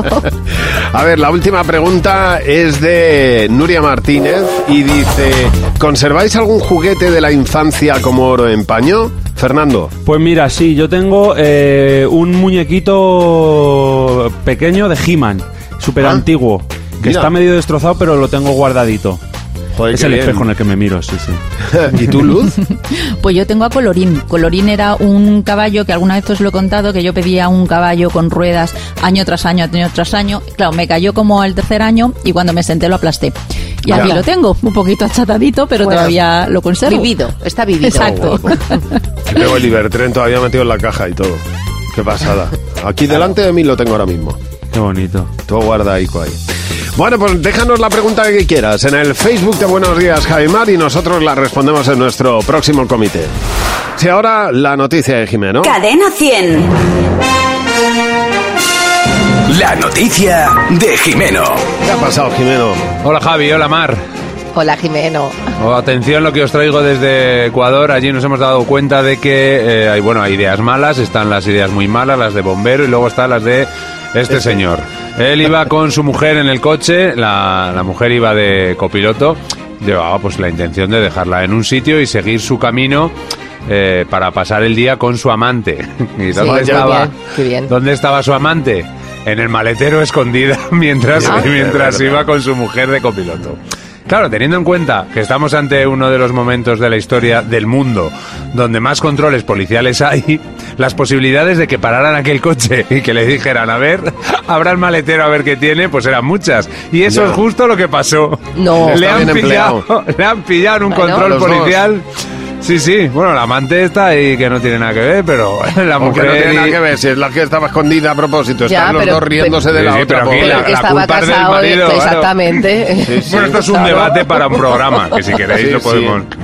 A ver, la última pregunta es de Nuria Martínez y dice: ¿conserváis algún juguete de la infancia como oro en paño? Fernando. Pues mira, sí, yo tengo eh, un muñequito pequeño de He-Man, súper ah, antiguo, que mira. está medio destrozado, pero lo tengo guardadito. Joder, es el bien. espejo en el que me miro, sí, sí. ¿Y tú, Luz? Pues yo tengo a Colorín. Colorín era un caballo que alguna vez os lo he contado, que yo pedía un caballo con ruedas año tras año, año tras año. Claro, me cayó como el tercer año y cuando me senté lo aplasté. Y aquí lo tengo, un poquito achatadito, pero bueno, todavía lo conservo. Vivido, está vivido. Exacto. Oh, wow. Yo tengo el Ibertren todavía metido en la caja y todo. Qué pasada. Aquí delante de mí lo tengo ahora mismo. Qué bonito. Todo guardaico ahí. Bueno, pues déjanos la pregunta que quieras en el Facebook de Buenos Días, Javimar, y nosotros la respondemos en nuestro próximo comité. Sí, ahora la noticia de Jimeno. Cadena cien. La noticia de Jimeno. ¿Qué ha pasado, Jimeno? Hola, Javi. Hola, Mar. Hola, Jimeno. Oh, atención lo que os traigo desde Ecuador. Allí nos hemos dado cuenta de que eh, hay, bueno, hay ideas malas. Están las ideas muy malas, las de bombero, y luego están las de este señor. Él iba con su mujer en el coche, la, la mujer iba de copiloto, llevaba pues la intención de dejarla en un sitio y seguir su camino eh, para pasar el día con su amante. ¿Y dónde sí, estaba? Bien, qué bien. ¿Dónde estaba su amante? En el maletero, escondida, mientras, ah, mientras iba con su mujer de copiloto. Claro, teniendo en cuenta que estamos ante uno de los momentos de la historia del mundo donde más controles policiales hay, las posibilidades de que pararan aquel coche y que le dijeran, a ver, abra el maletero a ver qué tiene, pues eran muchas. Y eso no. es justo lo que pasó. No, le han pillado, le han pillado un bueno, control policial. Dos. Sí, sí, bueno, la amante está ahí que no tiene nada que ver, pero la mujer... no tiene nada que ver, si es la que estaba escondida a propósito, ya, están los pero, dos riéndose pero, de la sí, otra. Pero, Pero la, que la estaba culpa casado, es del marido, exactamente. Claro. Sí, sí, bueno, esto es un claro. debate para un programa, que si queréis sí, lo podemos... Sí.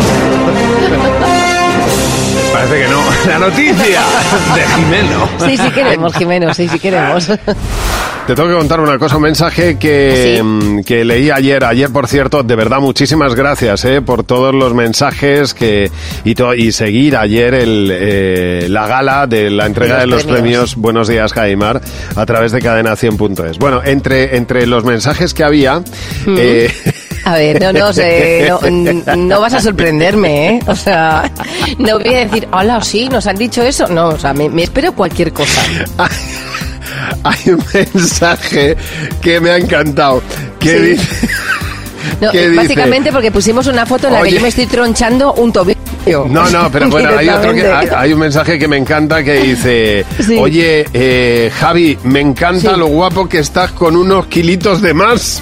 Parece que no. La noticia de Jimeno. Sí, sí queremos, Jimeno, sí, sí queremos. Te tengo que contar una cosa, un mensaje que, ¿sí? que leí ayer. Ayer, por cierto, de verdad, muchísimas gracias eh, por todos los mensajes que y, to, y seguir ayer el, eh, la gala de la entrega de los, de los premios. premios Buenos Días, Javimar, a través de cadena cien punto es. Bueno, entre, entre los mensajes que había... Mm. Eh, A ver, no, no sé, no, no vas a sorprenderme, ¿eh? O sea, no voy a decir, hola, sí, nos han dicho eso. No, o sea, me, me espero cualquier cosa. Hay un mensaje que me ha encantado, que, sí. dice, No, básicamente porque pusimos una foto en la Oye. que yo me estoy tronchando un tobillo. No, no, pero bueno, hay otro que hay, hay un mensaje que me encanta que dice, sí. oye, eh, Javi, me encanta sí. lo guapo que estás con unos kilitos de más.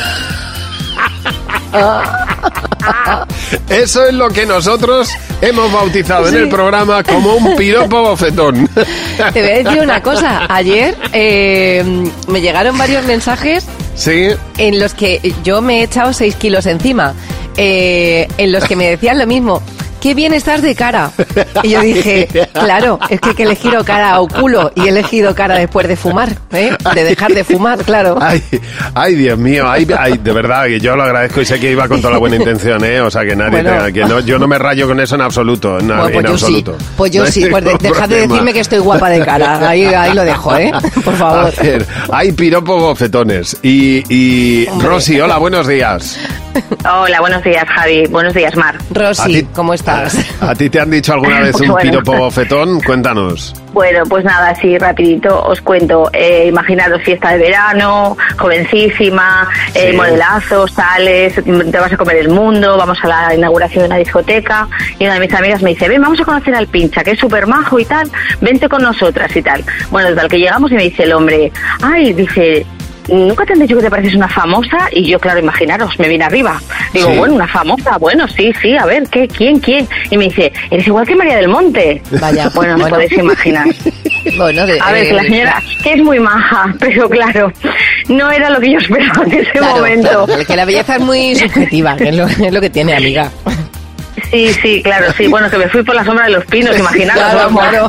Eso es lo que nosotros hemos bautizado sí. en el programa como un piropo bofetón. Te voy a decir una cosa. Ayer eh, me llegaron varios mensajes sí. en los que yo me he echado seis kilos encima, eh, en los que me decían lo mismo. ¡Qué bien estás de cara! Y yo dije, claro, es que, que he elegido cara o culo y he elegido cara después de fumar, ¿eh? De dejar de fumar, claro. Ay, ay Dios mío, ay, ay, de verdad, que yo lo agradezco y sé que iba con toda la buena intención, ¿eh? O sea, que nadie, bueno. tenga, que no, yo no me rayo con eso en absoluto, en, bueno, pues en absoluto. Sí. Pues yo no sí, pues de, dejad de decirme que estoy guapa de cara, ahí, ahí lo dejo, ¿eh? Por favor. A ver, hay piropos bofetones y, y Rosy, hola, buenos días. Hola, buenos días, Javi. Buenos días, Mar. Rosy, ¿cómo estás? ¿A, ¿A ti te han dicho alguna vez un bueno. piropo bofetón? Cuéntanos. Bueno, pues nada, así rapidito os cuento. Eh, imaginaros fiesta de verano, jovencísima, sí. eh, modelazos, sales, te vas a comer el mundo, vamos a la inauguración de una discoteca y una de mis amigas me dice, ven, vamos a conocer al Pincha, que es súper majo y tal, vente con nosotras y tal. Bueno, desde el que llegamos y me dice el hombre, ay, dice... ¿Nunca te han dicho que te pareces una famosa? Y yo, claro, imaginaros, me vine arriba. Digo, sí. bueno, una famosa, bueno, sí, sí, a ver, ¿qué? ¿Quién? ¿Quién? Y me dice, eres igual que María del Monte. Vaya. Bueno, no bueno. podéis imaginar. Bueno, de, a ver, eh, que la señora, que es muy maja, pero claro, no era lo que yo esperaba en ese claro, momento. Claro, que la belleza es muy subjetiva, que es lo, es lo que tiene, amiga. Sí, sí, claro, sí. Bueno, que me fui por la sombra de los pinos, imaginaros. Claro, claro.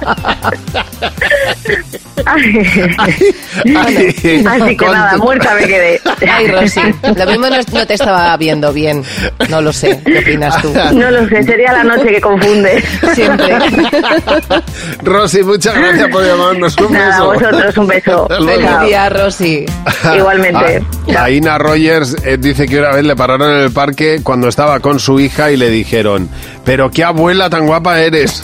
Así que nada, muerta me quedé. Ay, Rosy, lo mismo no, no te estaba viendo bien. No lo sé, ¿qué opinas tú? No lo sé, sería la noche que confunde. Siempre. Rosy, muchas gracias por llamarnos. Un nada, beso. A vosotros un beso. Feliz día, Rosy. Igualmente. A, a Ina Rogers eh, dice que una vez le pararon en el parque cuando estaba con su hija y le dijeron, pero qué abuela tan guapa eres.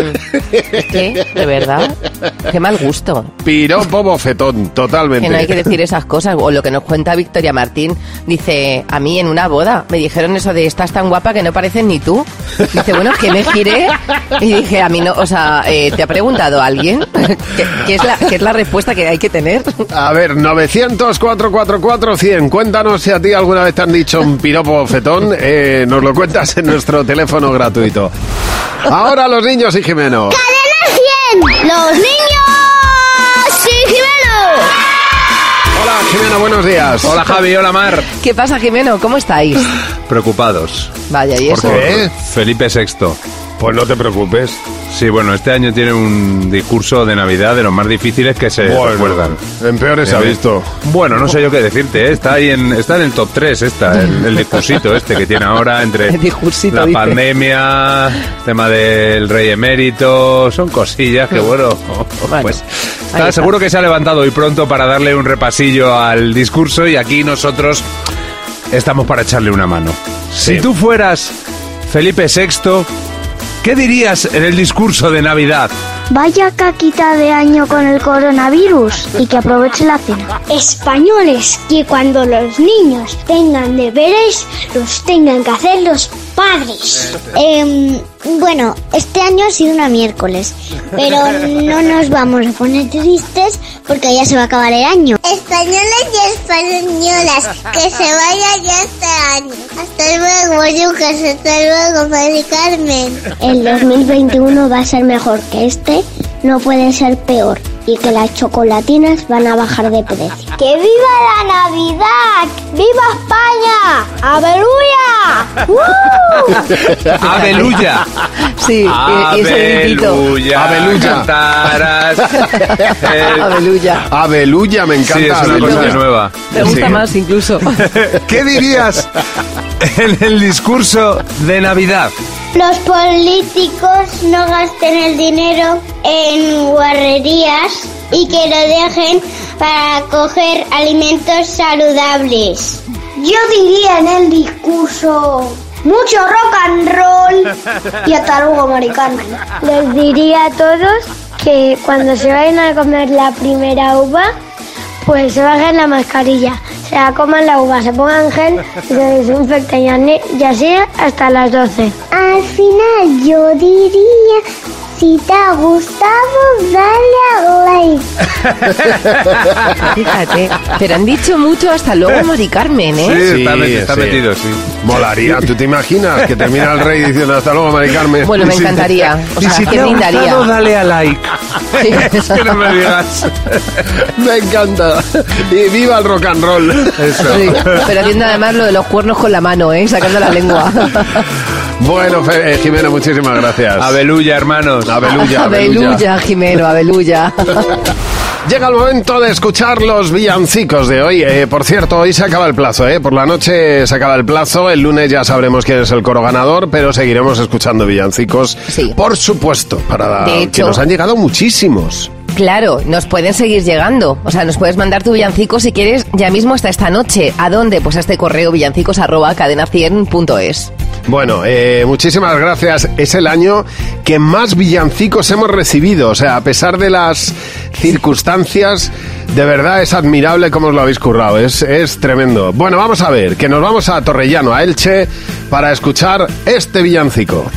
¿Qué? ¿De verdad? Qué mal gusto. Piropo bofetón, totalmente. Que no hay que decir esas cosas. O lo que nos cuenta Victoria Martín. Dice, a mí en una boda me dijeron eso de estás tan guapa que no pareces ni tú. Dice, bueno, que me giré y dije, a mí no, o sea, eh, ¿te ha preguntado alguien? ¿Qué, qué, es la, ¿Qué es la respuesta que hay que tener? A ver, novecientos, cuatrocientos cuarenta y cuatro, cien. Cuéntanos si a ti alguna vez te han dicho un piropo bofetón. Eh, nos lo cuentas en nuestro teléfono gratuito. Ahora los niños y Jimeno. ¡Cadena cien! ¡Los niños y Jimeno! Hola, Jimeno, buenos días. Hola, Javi, hola, Mar. ¿Qué pasa, Jimeno? ¿Cómo estáis? Preocupados. Vaya, ¿y eso? ¿Por qué? Felipe sexto. Pues no te preocupes. Sí, bueno, este año tiene un discurso de Navidad de los más difíciles que se bueno, recuerdan. En peores se ha visto. Bueno, no sé yo qué decirte, ¿eh? Está ahí en, está en el top tres esta, el, el discursito este que tiene ahora entre la dice. pandemia, tema del rey emérito, son cosillas que bueno, bueno pues está, seguro que se ha levantado hoy pronto para darle un repasillo al discurso y aquí nosotros estamos para echarle una mano. Sí. Si tú fueras Felipe sexto, ¿qué dirías en el discurso de Navidad? Vaya caquita de año con el coronavirus y que aproveche la cena. Españoles, que cuando los niños tengan deberes, los tengan que hacer los padres. Eh, bueno, este año ha sido una miércoles, pero no nos vamos a poner tristes porque ya se va a acabar el año. Españoles y españolas, que se vaya ya este año. Hasta luego, Lucas, hasta luego, Mari Carmen. El dos mil veintiuno va a ser mejor que este, no puede ser peor. Y que las chocolatinas van a bajar de precio. ¡Que viva la Navidad! ¡Viva España! ¡Aleluya! ¡Uh! ¡Aleluya! Sí, y ese gritito. ¡Aleluya! ¡Aleluya! ¡Aleluya! Me encanta. Sí, es una cosa nueva. Me gusta sí. más incluso. ¿Qué dirías en el discurso de Navidad? Los políticos no gasten el dinero en guarrerías y que lo dejen para coger alimentos saludables. Yo diría en el discurso, mucho rock and roll y hasta luego, Mari Carmen. Les diría a todos que cuando se vayan a comer la primera uva, pues se bajen la mascarilla. se la coman la uva, se pongan gel y se desinfecten y ani- y así hasta las doce. Al final yo diría, si te ha gustado, dale a like. Fíjate, pero han dicho mucho hasta luego Mari Carmen, ¿eh? Sí, está, met- está sí. metido, sí. Molaría, ¿tú te imaginas que termina el rey diciendo hasta luego, Mari Carmen? Bueno, me Sí. encantaría. O sea, y si que te ha brindaría. gustado, dale a like. Sí. Es que no me digas. Me encanta. Y viva el rock and roll. Eso. Sí, pero haciendo además lo de los cuernos con la mano, ¿eh? Sacando la lengua. Bueno, Fe- eh, Jimeno, muchísimas gracias. Abeluya, hermanos. Abeluya, Abeluya, Jimeno, abeluya. Llega el momento de escuchar los villancicos de hoy. Eh, por cierto, hoy se acaba el plazo, ¿eh? Por la noche se acaba el plazo. El lunes ya sabremos quién es el coro ganador, pero seguiremos escuchando villancicos. Sí. Por supuesto, para De que hecho- nos han llegado muchísimos. Claro, nos pueden seguir llegando. O sea, nos puedes mandar tu villancico si quieres ya mismo hasta esta noche. ¿A dónde? Pues a este correo villancicos arroba cadena cien punto es. Bueno, eh, muchísimas gracias. Es el año que más villancicos hemos recibido. O sea, a pesar de las circunstancias, de verdad es admirable cómo os lo habéis currado. Es, es tremendo. Bueno, vamos a ver, que nos vamos a Torrellano, a Elche, para escuchar este villancico.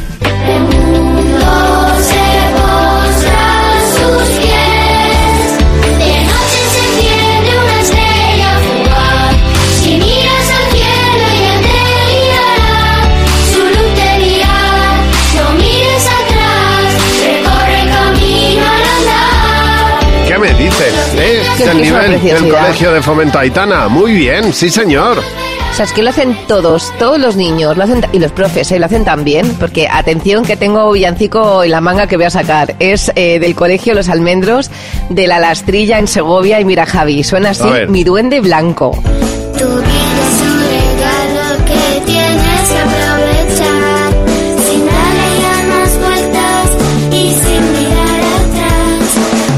¿Qué me dices? ¿Eh? Qué Del es una nivel del preciosidad. Colegio de Fomento Aitana. Muy bien, sí señor. O sea, es que lo hacen todos, todos los niños, lo hacen, y los profes, ¿eh? Lo hacen también, porque atención que tengo villancico en la manga que voy a sacar. Es eh, del colegio Los Almendros, de La Lastrilla en Segovia, y mira, Javi, suena así, A ver. Mi duende blanco. Tu vida es un regalo que tienes que aprovechar, sin darle ya más vueltas y sin mirar atrás.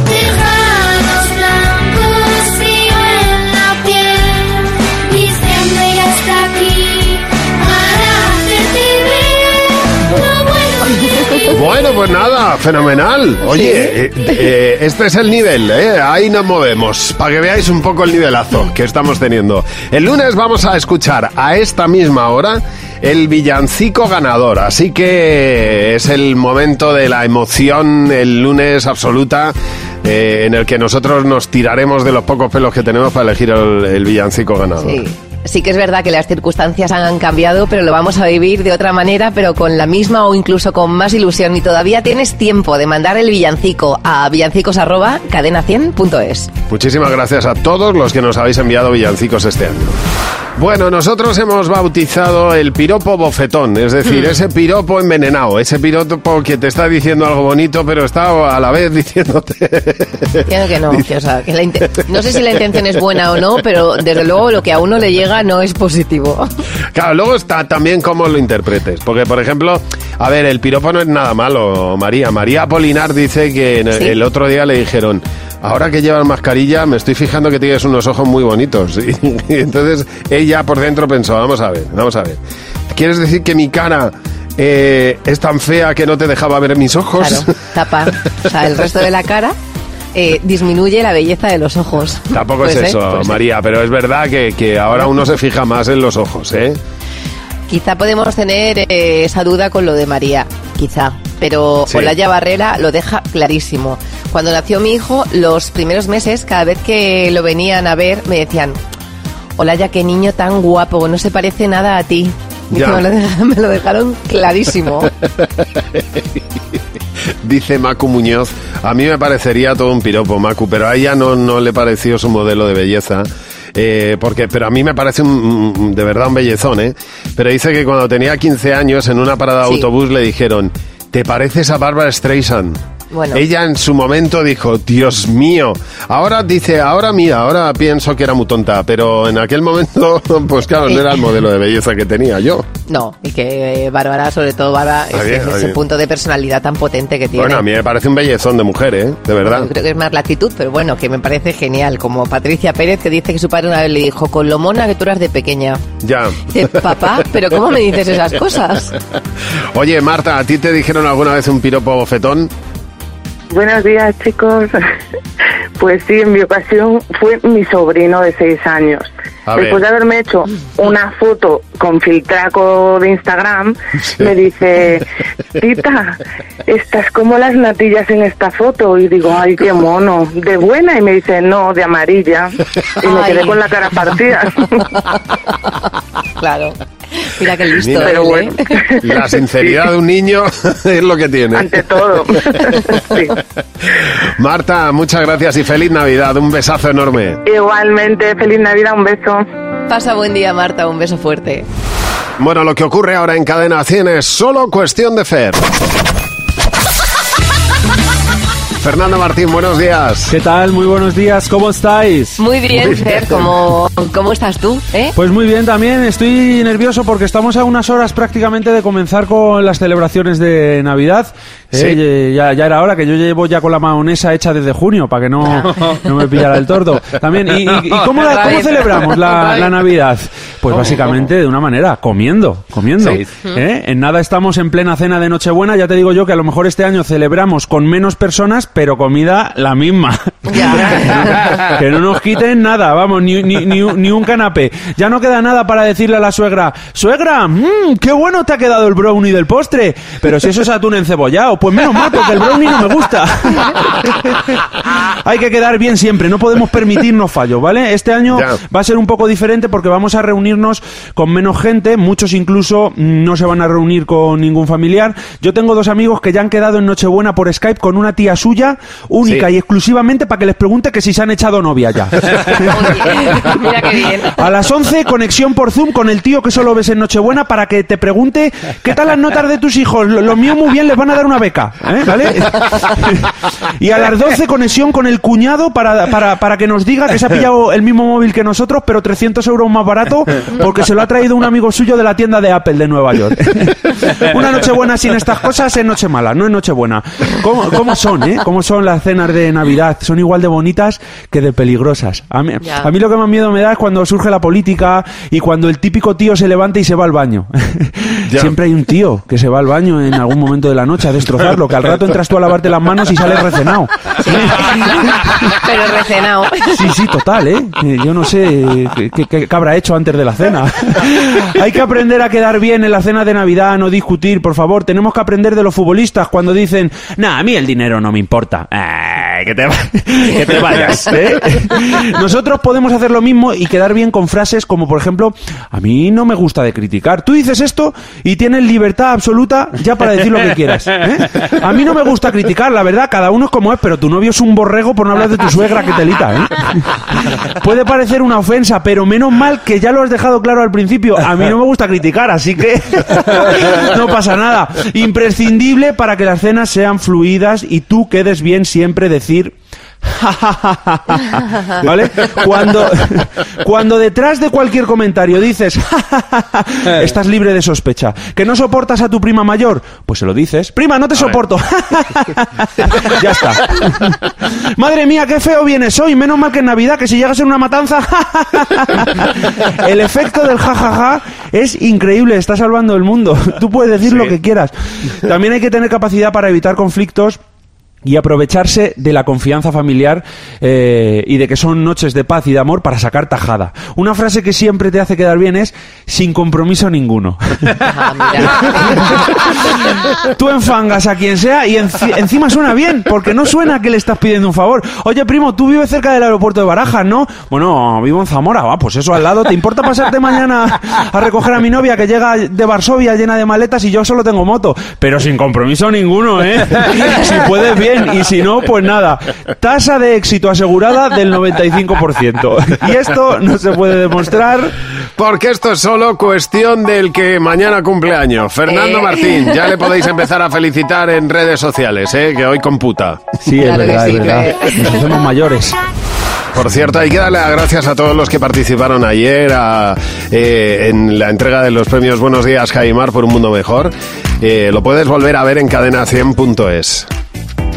Tejanos blancos, frío en la piel, diciembre ya está aquí para hacerte ver lo bueno de ti. Bueno, pues nada, fenomenal. Oye, eh, eh, este es el nivel, ¿eh? Ahí nos movemos, para que veáis un poco el nivelazo que estamos teniendo. El lunes vamos a escuchar a esta misma hora el villancico ganador, así que es el momento de la emoción, el lunes absoluta, eh, en el que nosotros nos tiraremos de los pocos pelos que tenemos para elegir el, el villancico ganador. Sí. Sí que es verdad que las circunstancias han cambiado, pero lo vamos a vivir de otra manera, pero con la misma o incluso con más ilusión. Y todavía tienes tiempo de mandar el villancico a villancicos arroba cadena cien punto es. Muchísimas gracias a todos los que nos habéis enviado villancicos este año. Bueno, nosotros hemos bautizado el piropo bofetón, es decir, ese piropo envenenado, ese piropo que te está diciendo algo bonito, pero está a la vez diciéndote... Entiendo que no, que, o sea, que la inte- no sé si la intención es buena o no, pero desde luego lo que a uno le llega no es positivo. Claro, luego está también cómo lo interpretes, porque por ejemplo, a ver, el piropo no es nada malo, María. María Apolinar dice que en- ¿Sí? el otro día le dijeron... Ahora que llevas mascarilla, me estoy fijando que tienes unos ojos muy bonitos. Y, y entonces ella por dentro pensó, vamos a ver, vamos a ver. ¿Quieres decir que mi cara eh, es tan fea que no te dejaba ver mis ojos? Claro, tapa, o sea, el resto de la cara eh, disminuye la belleza de los ojos. Tampoco Pues, es ¿eh? eso, Pues, ¿eh? María, pero es verdad que, que ahora uno se fija más en los ojos, ¿eh? Quizá podemos tener eh, esa duda con lo de María, quizá, pero Sí. Olaya Barrera lo deja clarísimo. Cuando nació mi hijo, los primeros meses, cada vez que lo venían a ver, me decían, Olaya, qué niño tan guapo, no se parece nada a ti. Dice, Ya. me, lo dejaron, me lo dejaron clarísimo. Dice Macu Muñoz, a mí me parecería todo un piropo, Macu, pero a ella no, no le pareció su modelo de belleza. Eh, porque, pero a mí me parece un, un- de verdad un bellezón, ¿eh? Pero dice que cuando tenía quince años en una parada de Sí. autobús le dijeron, ¿te pareces a Barbara Streisand? Bueno. Ella en su momento dijo, Dios mío, ahora dice, ahora mira, ahora pienso que era muy tonta, pero en aquel momento, pues claro, no era el modelo de belleza que tenía yo. No, y que eh, Bárbara, sobre todo Bárbara, Está es, bien, es está ese bien. punto de personalidad tan potente que tiene. Bueno, a mí me parece un bellezón de mujer, ¿eh? De verdad. Yo creo que es más la actitud, pero bueno, que me parece genial. Como Patricia Pérez, que dice que su padre una vez le dijo, con lo mona que tú eras de pequeña. Ya. Dice, papá, ¿pero cómo me dices esas cosas? Oye, Marta, ¿a ti te dijeron alguna vez un piropo bofetón? Buenos días, chicos. Pues sí, en mi ocasión fue mi sobrino de seis años. A Después ver. de haberme hecho una foto con filtraco de Instagram, sí. me dice, tita, estás como las natillas en esta foto. Y digo, ay, qué mono, ¿de buena? Y me dice, no, de amarilla. Y me ay. quedé con la cara partida. Claro. Mira qué listo. Mira, pero bueno. La sinceridad sí. de un niño es lo que tiene. Ante todo. Sí. Marta, muchas gracias y feliz Navidad. Un besazo enorme. Igualmente, feliz Navidad, un beso. Pasa buen día, Marta, un beso fuerte. Bueno, lo que ocurre ahora en Cadena cien es solo cuestión de fe. Fernando Martín, buenos días. ¿Qué tal? Muy buenos días, ¿cómo estáis? Muy bien, muy bien. Fer, ¿cómo, ¿cómo estás tú? ¿Eh? Pues muy bien también, estoy nervioso porque estamos a unas horas prácticamente de comenzar con las celebraciones de Navidad. Sí. Eh, ya, ya era hora, que yo llevo ya con la mayonesa hecha desde junio, para que no, no me pillara el tordo. También, ¿y, y, y cómo, la, cómo celebramos la, la Navidad? Pues básicamente de una manera, comiendo, comiendo. Sí. ¿Eh? En nada estamos en plena cena de Nochebuena, ya te digo yo que a lo mejor este año celebramos con menos personas, pero comida la misma. Ya. Que no nos quiten nada, vamos, ni, ni, ni, ni un canapé. Ya no queda nada para decirle a la suegra, suegra, mmm, qué bueno te ha quedado el brownie del postre, pero si eso es atún encebollado, pues menos mal, porque el brownie no me gusta. Hay que quedar bien siempre, no podemos permitirnos fallos, ¿vale? Este año ya. va a ser un poco diferente porque vamos a reunirnos con menos gente, muchos incluso no se van a reunir con ningún familiar. Yo tengo dos amigos que ya han quedado en Nochebuena por Skype con una tía suya, única sí. y exclusivamente para que les pregunte que si se han echado novia ya. Mira qué bien. A las once, conexión por Zoom con el tío que solo ves en Nochebuena para que te pregunte ¿qué tal las notas de tus hijos? Los míos muy bien, les van a dar una beca, ¿eh? ¿Vale? Y a las doce, conexión con el cuñado para, para, para que nos diga que se ha pillado el mismo móvil que nosotros, pero trescientos euros más barato porque se lo ha traído un amigo suyo de la tienda de Apple de Nueva York. Una Nochebuena sin estas cosas es noche mala, no es Nochebuena. ¿Cómo, cómo son, eh? ¿Cómo son las cenas de Navidad? Son igual de bonitas que de peligrosas. A mí, a mí lo que más miedo me da es cuando surge la política y cuando el típico tío se levanta y se va al baño. Siempre hay un tío que se va al baño en algún momento de la noche a destrozarlo, que al rato entras tú a lavarte las manos y sales recenado. Pero recenado. Sí, sí, total, ¿eh? Yo no sé qué, qué, qué habrá hecho antes de la cena. Hay que aprender a quedar bien en la cena de Navidad, no discutir, por favor. Tenemos que aprender de los futbolistas cuando dicen, nah, a mí el dinero no me importa. Eh, que, te, que te vayas, ¿eh? Nosotros podemos hacer lo mismo y quedar bien con frases como, por ejemplo, a mí no me gusta de criticar. Tú dices esto y tienes libertad absoluta ya para decir lo que quieras, ¿eh? A mí no me gusta criticar, la verdad, cada uno es como es, pero tu novio es un borrego por no hablar de tu suegra, que telita, ¿eh? Puede parecer una ofensa, pero menos mal que ya lo has dejado claro al principio. A mí no me gusta criticar, así que no pasa nada. Imprescindible para que las cenas sean fluidas y tú quedes bien siempre decir... ¿Vale? Cuando, cuando detrás de cualquier comentario dices estás libre de sospecha, que no soportas a tu prima mayor, pues se lo dices, prima, no te a soporto. Ya está. Madre mía, qué feo vienes hoy, menos mal que en Navidad, que si llegas en una matanza. El efecto del jajaja es increíble, está salvando el mundo. Tú puedes decir sí. lo que quieras. También hay que tener capacidad para evitar conflictos y aprovecharse de la confianza familiar eh, y de que son noches de paz y de amor para sacar tajada. Una frase que siempre te hace quedar bien es sin compromiso ninguno. Ah, mira. Tú enfangas a quien sea y enci- encima suena bien, porque no suena que le estás pidiendo un favor. Oye, primo, tú vives cerca del aeropuerto de Barajas, ¿no? Bueno, vivo en Zamora. Va, pues eso al lado. ¿Te importa pasarte mañana a recoger a mi novia que llega de Varsovia llena de maletas y yo solo tengo moto? Pero sin compromiso ninguno, ¿eh? Si puedes bien. Y si no, pues nada. Tasa de éxito asegurada del noventa y cinco por ciento. Y esto no se puede demostrar porque esto es solo cuestión del que mañana cumple años. Fernando eh. Martín, ya le podéis empezar a felicitar en redes sociales, ¿eh? Que hoy computa. Sí, es claro verdad, sí, es verdad. Nos hacemos mayores. Por cierto, hay que darle las gracias a todos los que participaron ayer a, eh, en la entrega de los premios Buenos Días, Jaimar, por un mundo mejor. Eh, lo puedes volver a ver en cadena cien punto es.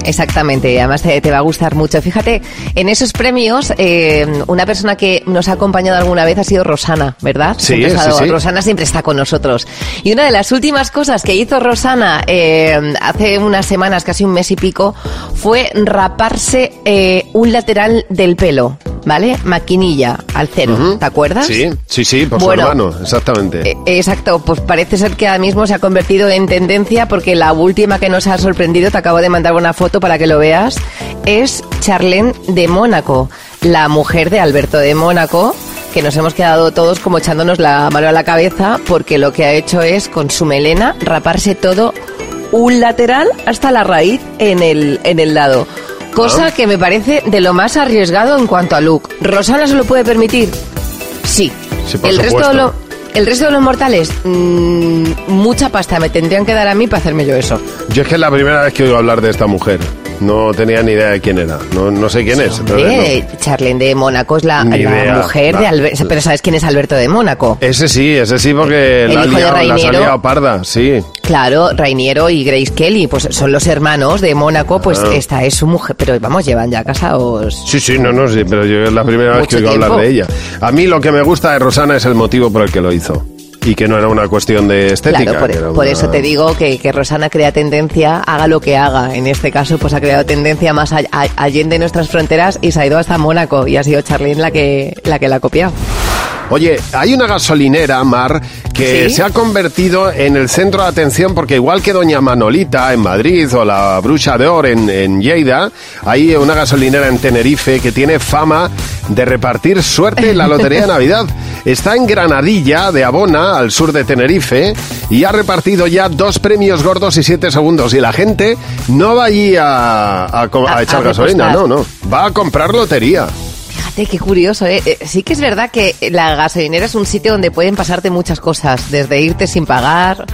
Exactamente, además te, te va a gustar mucho. Fíjate, en esos premios, eh, una persona que nos ha acompañado alguna vez ha sido Rosana, ¿verdad? Sí, sí, sí. Rosana siempre está con nosotros. Y una de las últimas cosas que hizo Rosana eh, hace unas semanas, casi un mes y pico, fue raparse eh, un lateral del pelo, ¿vale? Maquinilla, al cero, uh-huh. ¿Te acuerdas? Sí, sí, sí, por bueno, su hermano, exactamente. Eh, exacto, pues parece ser que ahora mismo se ha convertido en tendencia porque la última que nos ha sorprendido, te acabo de mandar una foto para que lo veas, es Charlene de Mónaco, la mujer de Alberto de Mónaco, que nos hemos quedado todos como echándonos la mano a la cabeza porque lo que ha hecho es con su melena raparse todo un lateral hasta la raíz en el, en el lado. Cosa que me parece de lo más arriesgado en cuanto a look. ¿Rosana se lo puede permitir? Sí. Sí, por el supuesto. resto de lo, el resto de los mortales, mmm, mucha pasta me tendrían que dar a mí para hacerme yo eso. Yo es que es la primera vez que oigo hablar de esta mujer. No tenía ni idea de quién era. No, no sé quién es. Hombre, no. Charlene de Mónaco es la, la mujer nah. de Alberto. Pero ¿sabes quién es Alberto de Mónaco? Ese sí, ese sí, porque el la, hijo liado, de la salía parda, sí. Claro, Rainiero y Grace Kelly, pues son los hermanos de Mónaco, pues ah. esta es su mujer. Pero vamos, llevan ya casados. Sí, sí, no, no, sí, pero yo es la primera vez que oigo tiempo. hablar de ella. A mí lo que me gusta de Rosana es el motivo por el que lo hizo. Y que no era una cuestión de estética. Claro, por, que era por una... eso te digo que, que Rosana crea tendencia, haga lo que haga. En este caso, pues ha creado tendencia más all, all, allende nuestras fronteras y se ha ido hasta Mónaco. Y ha sido Charlene la que la que la ha copiado. Oye, hay una gasolinera, Mar, que ¿sí? se ha convertido en el centro de atención porque igual que Doña Manolita en Madrid o la Bruixa d'Or en, en Lleida, hay una gasolinera en Tenerife que tiene fama de repartir suerte en la Lotería de Navidad. Está en Granadilla de Abona, al sur de Tenerife, y ha repartido ya dos premios gordos y siete segundos. Y la gente no va allí a, a, a, a echar a gasolina, no, no. Va a comprar lotería. Fíjate, qué curioso, ¿eh? ¿eh? Sí que es verdad que la gasolinera es un sitio donde pueden pasarte muchas cosas, desde irte sin pagar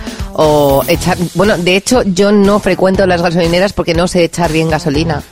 o echar... Bueno, de hecho, yo no frecuento las gasolineras porque no sé echar bien gasolina.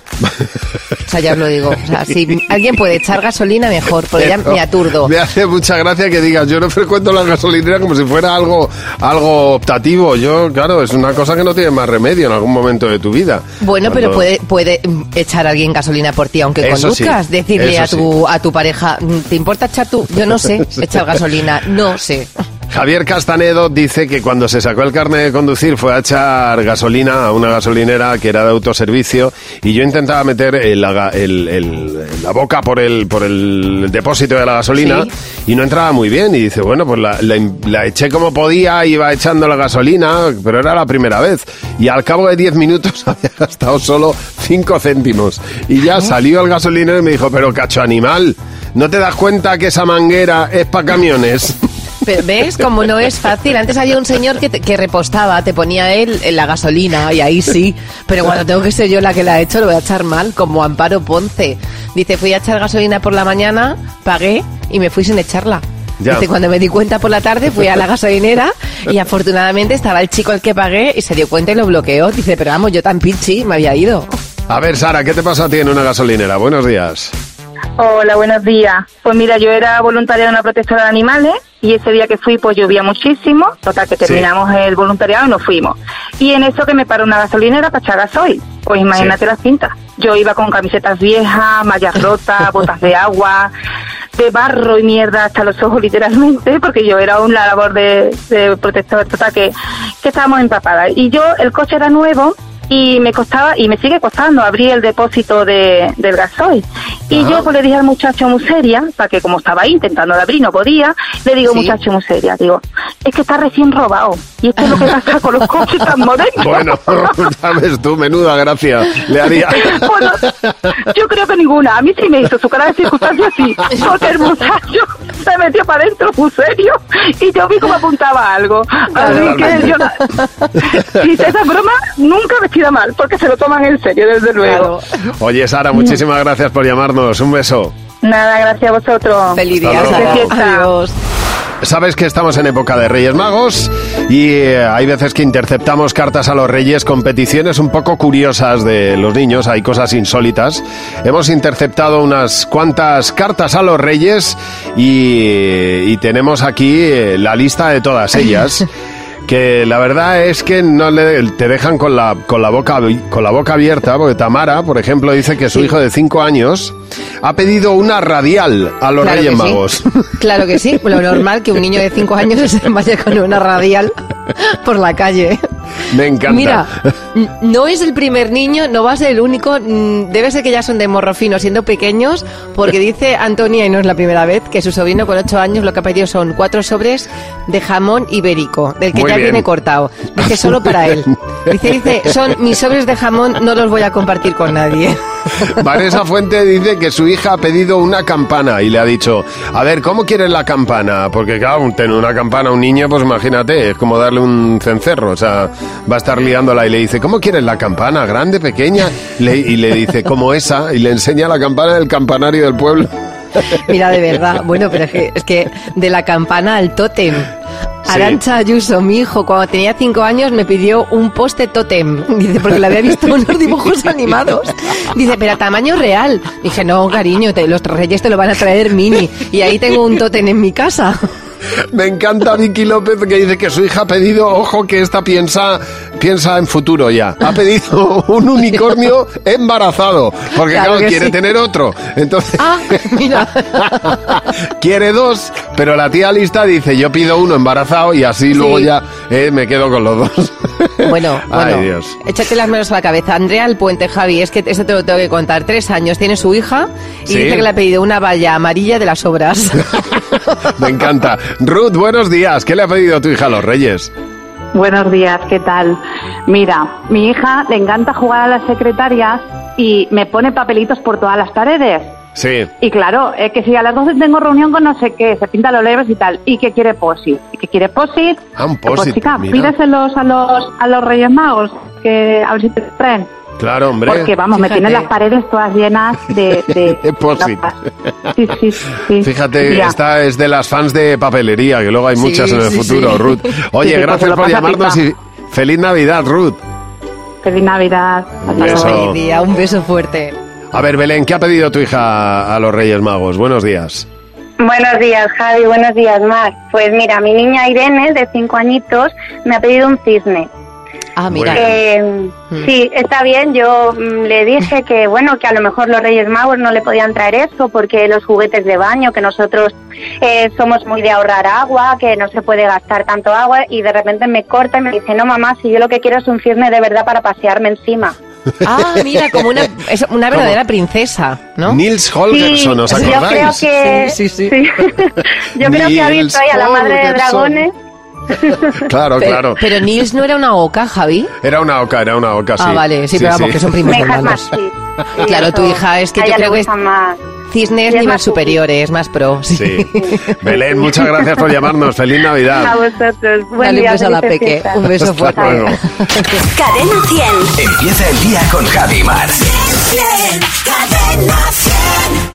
O sea, ya os lo digo. O sea, si alguien puede echar gasolina, mejor, porque Pero ya me aturdo. Me hace mucha gracia que digas, yo no frecuento las gasolineras como si fuera algo, algo optativo. Yo, claro, es una cosa que no tiene más remedio en algún momento de tu vida. Bueno, Cuando... pero puede, puede echar a alguien gasolina por ti, aunque eso conduzcas. Sí, decirle a tu, sí. a tu pareja, ¿te importa echar tú? Yo no sé echar gasolina, no sé. Javier Castanedo dice que cuando se sacó el carnet de conducir fue a echar gasolina a una gasolinera que era de autoservicio y yo intentaba meter el, el, el, la boca por el, por el depósito de la gasolina ¿sí? y no entraba muy bien y dice, bueno, pues la, la, la eché como podía, iba echando la gasolina, pero era la primera vez y al cabo de diez minutos había gastado solo cinco céntimos y ya salió el gasolinero y me dijo, pero cacho animal, ¿no te das cuenta que esa manguera es para camiones? Pero ¿ves cómo no es fácil? Antes había un señor que, te, que repostaba, te ponía él en la gasolina y ahí sí, pero cuando tengo que ser yo la que la he hecho lo voy a echar mal, como Amparo Ponce. Dice, fui a echar gasolina por la mañana, pagué y me fui sin echarla. Ya. Dice, cuando me di cuenta por la tarde fui a la gasolinera y afortunadamente estaba el chico al que pagué y se dio cuenta y lo bloqueó. Dice, pero vamos, yo tan pinchi, me había ido. A ver, Sara, ¿qué te pasa a ti en una gasolinera? Buenos días. Hola, buenos días. Pues mira, yo era voluntaria de una protectora de animales y ese día que fui pues llovía muchísimo, total que terminamos sí. el voluntariado y nos fuimos. Y en eso que me paró una gasolinera para echar gasoil, pues imagínate sí. las pintas. Yo iba con camisetas viejas, mallas rotas, botas de agua, de barro y mierda hasta los ojos literalmente, porque yo era una labor de, de protector, total que, que estábamos empapadas. Y yo, el coche era nuevo, y me costaba, y me sigue costando abrir el depósito de, del gasoil. Y ah. yo pues le dije al muchacho muy seria, para que como estaba ahí intentando de abrir, no podía, le digo, ¿sí? muchacho muy seria, digo, es que está recién robado. Y esto es lo que pasa con los coches tan modernos. Bueno, sabes tú, menuda gracia le haría. Bueno, yo creo que ninguna. A mí sí me hizo su cara de circunstancia así, porque el muchacho se metió para adentro muy serio y yo vi como apuntaba algo. Así que yo, si esa broma, nunca me mal, porque se lo toman en serio, desde luego. Claro. Oye, Sara, muchísimas gracias por llamarnos. Un beso. Nada, gracias a vosotros. Feliz día, Sara. Adiós. Sabes que estamos en época de Reyes Magos y eh, hay veces que interceptamos cartas a los Reyes con peticiones un poco curiosas de los niños, hay cosas insólitas. Hemos interceptado unas cuantas cartas a los Reyes y, y tenemos aquí eh, la lista de todas ellas. que la verdad es que no le, te dejan con la, con la boca con la boca abierta, porque Tamara, por ejemplo, dice que su sí. hijo de cinco años ha pedido una radial a los claro Reyes Magos. Sí. Claro que sí, lo normal que un niño de cinco años se vaya con una radial por la calle. Me encanta. Mira, no es el primer niño, no va a ser el único, debe ser que ya son de morro fino siendo pequeños, porque dice Antonia, y no es la primera vez, que su sobrino con ocho años lo que ha pedido son cuatro sobres de jamón ibérico, del que Muy ya bien. viene cortado. Dice solo para él. Dice, dice, son mis sobres de jamón, no los voy a compartir con nadie. Vanessa Fuente dice que su hija ha pedido una campana y le ha dicho, a ver, ¿cómo quieres la campana? Porque claro, tener una campana a un niño, pues imagínate, es como darle un cencerro, o sea, va a estar liándola y le dice, ¿cómo quieres la campana? ¿Grande, pequeña? Le, y le dice, como esa, y le enseña la campana del campanario del pueblo. Mira, de verdad, bueno, pero es que, es que de la campana al tótem. Arantxa Ayuso, mi hijo, cuando tenía cinco años me pidió un poste tótem. Dice, porque le había visto unos dibujos animados. Dice, pero a tamaño real. Dije, no, cariño, te, los reyes te lo van a traer mini. Y ahí tengo un tótem en mi casa. Me encanta Vicky López, que dice que su hija ha pedido, ojo que esta piensa piensa en futuro ya, ha pedido un unicornio embarazado, porque claro, claro quiere sí. tener otro, entonces ah, mira. quiere dos, pero la tía lista dice, yo pido uno embarazado y así sí. luego ya eh, me quedo con los dos. Bueno, Ay, bueno, Dios. Échate las manos a la cabeza. Andrea El Puente, Javi, es que esto te lo tengo que contar. Tres años tiene su hija y ¿Sí? dice que le ha pedido una valla amarilla de las obras. Me encanta. Ruth, buenos días. ¿Qué le ha pedido tu hija a los Reyes? Buenos días, ¿qué tal? Mira, mi hija le encanta jugar a las secretarias y me pone papelitos por todas las paredes. Sí. Y claro, es que si a las doce tengo reunión con no sé qué, se pinta los labios y tal, y que quiere posit, y que quiere posit, ah, un posit, pues chica, mira. pídeselos a los, a los Reyes Magos, que a ver si te traen. Claro, hombre. Porque, vamos, Fíjate. me tienen las paredes todas llenas de... de, de posit. Sí, sí, sí. Fíjate, Mira. esta es de las fans de papelería, que luego hay muchas sí, en el sí, futuro, sí. Ruth. Oye, sí, gracias por llamarnos y feliz Navidad, Ruth. Feliz Navidad. Un beso. Feliz día, un beso fuerte. A ver, Belén, ¿qué ha pedido tu hija a los Reyes Magos? Buenos días. Buenos días, Javi. Buenos días, Mar. Pues mira, mi niña Irene, de cinco añitos, me ha pedido un cisne. Ah, mira. Eh, mm. Sí, está bien. Yo mm, le dije que, bueno, que a lo mejor los Reyes Magos no le podían traer eso porque los juguetes de baño, que nosotros eh, somos muy de ahorrar agua, que no se puede gastar tanto agua, y de repente me corta y me dice, no, mamá, si yo lo que quiero es un cisne de verdad para pasearme encima. Ah, mira, como una, es una verdadera princesa, ¿no? Nils Holgersson, sí, ¿os acordáis? Yo creo que... Sí, sí, sí. sí. Yo creo que ha visto ahí a la madre de dragones. Claro, pero, claro. Pero Nils no era una oca, Javi. Era una oca, era una oca, sí. Ah, vale, sí, sí pero vamos, sí. que son primos hermanos. Sí. Claro, tu hija es que yo creo que es más. Cisnes nivel superior, es más pro. Sí. sí. Belén, muchas gracias por llamarnos. Feliz Navidad. A vosotros. Buen Dale día, un beso a la Peque. Un beso fuerte. Cadena cien. Empieza el día con Javi Mar. Cadena cien.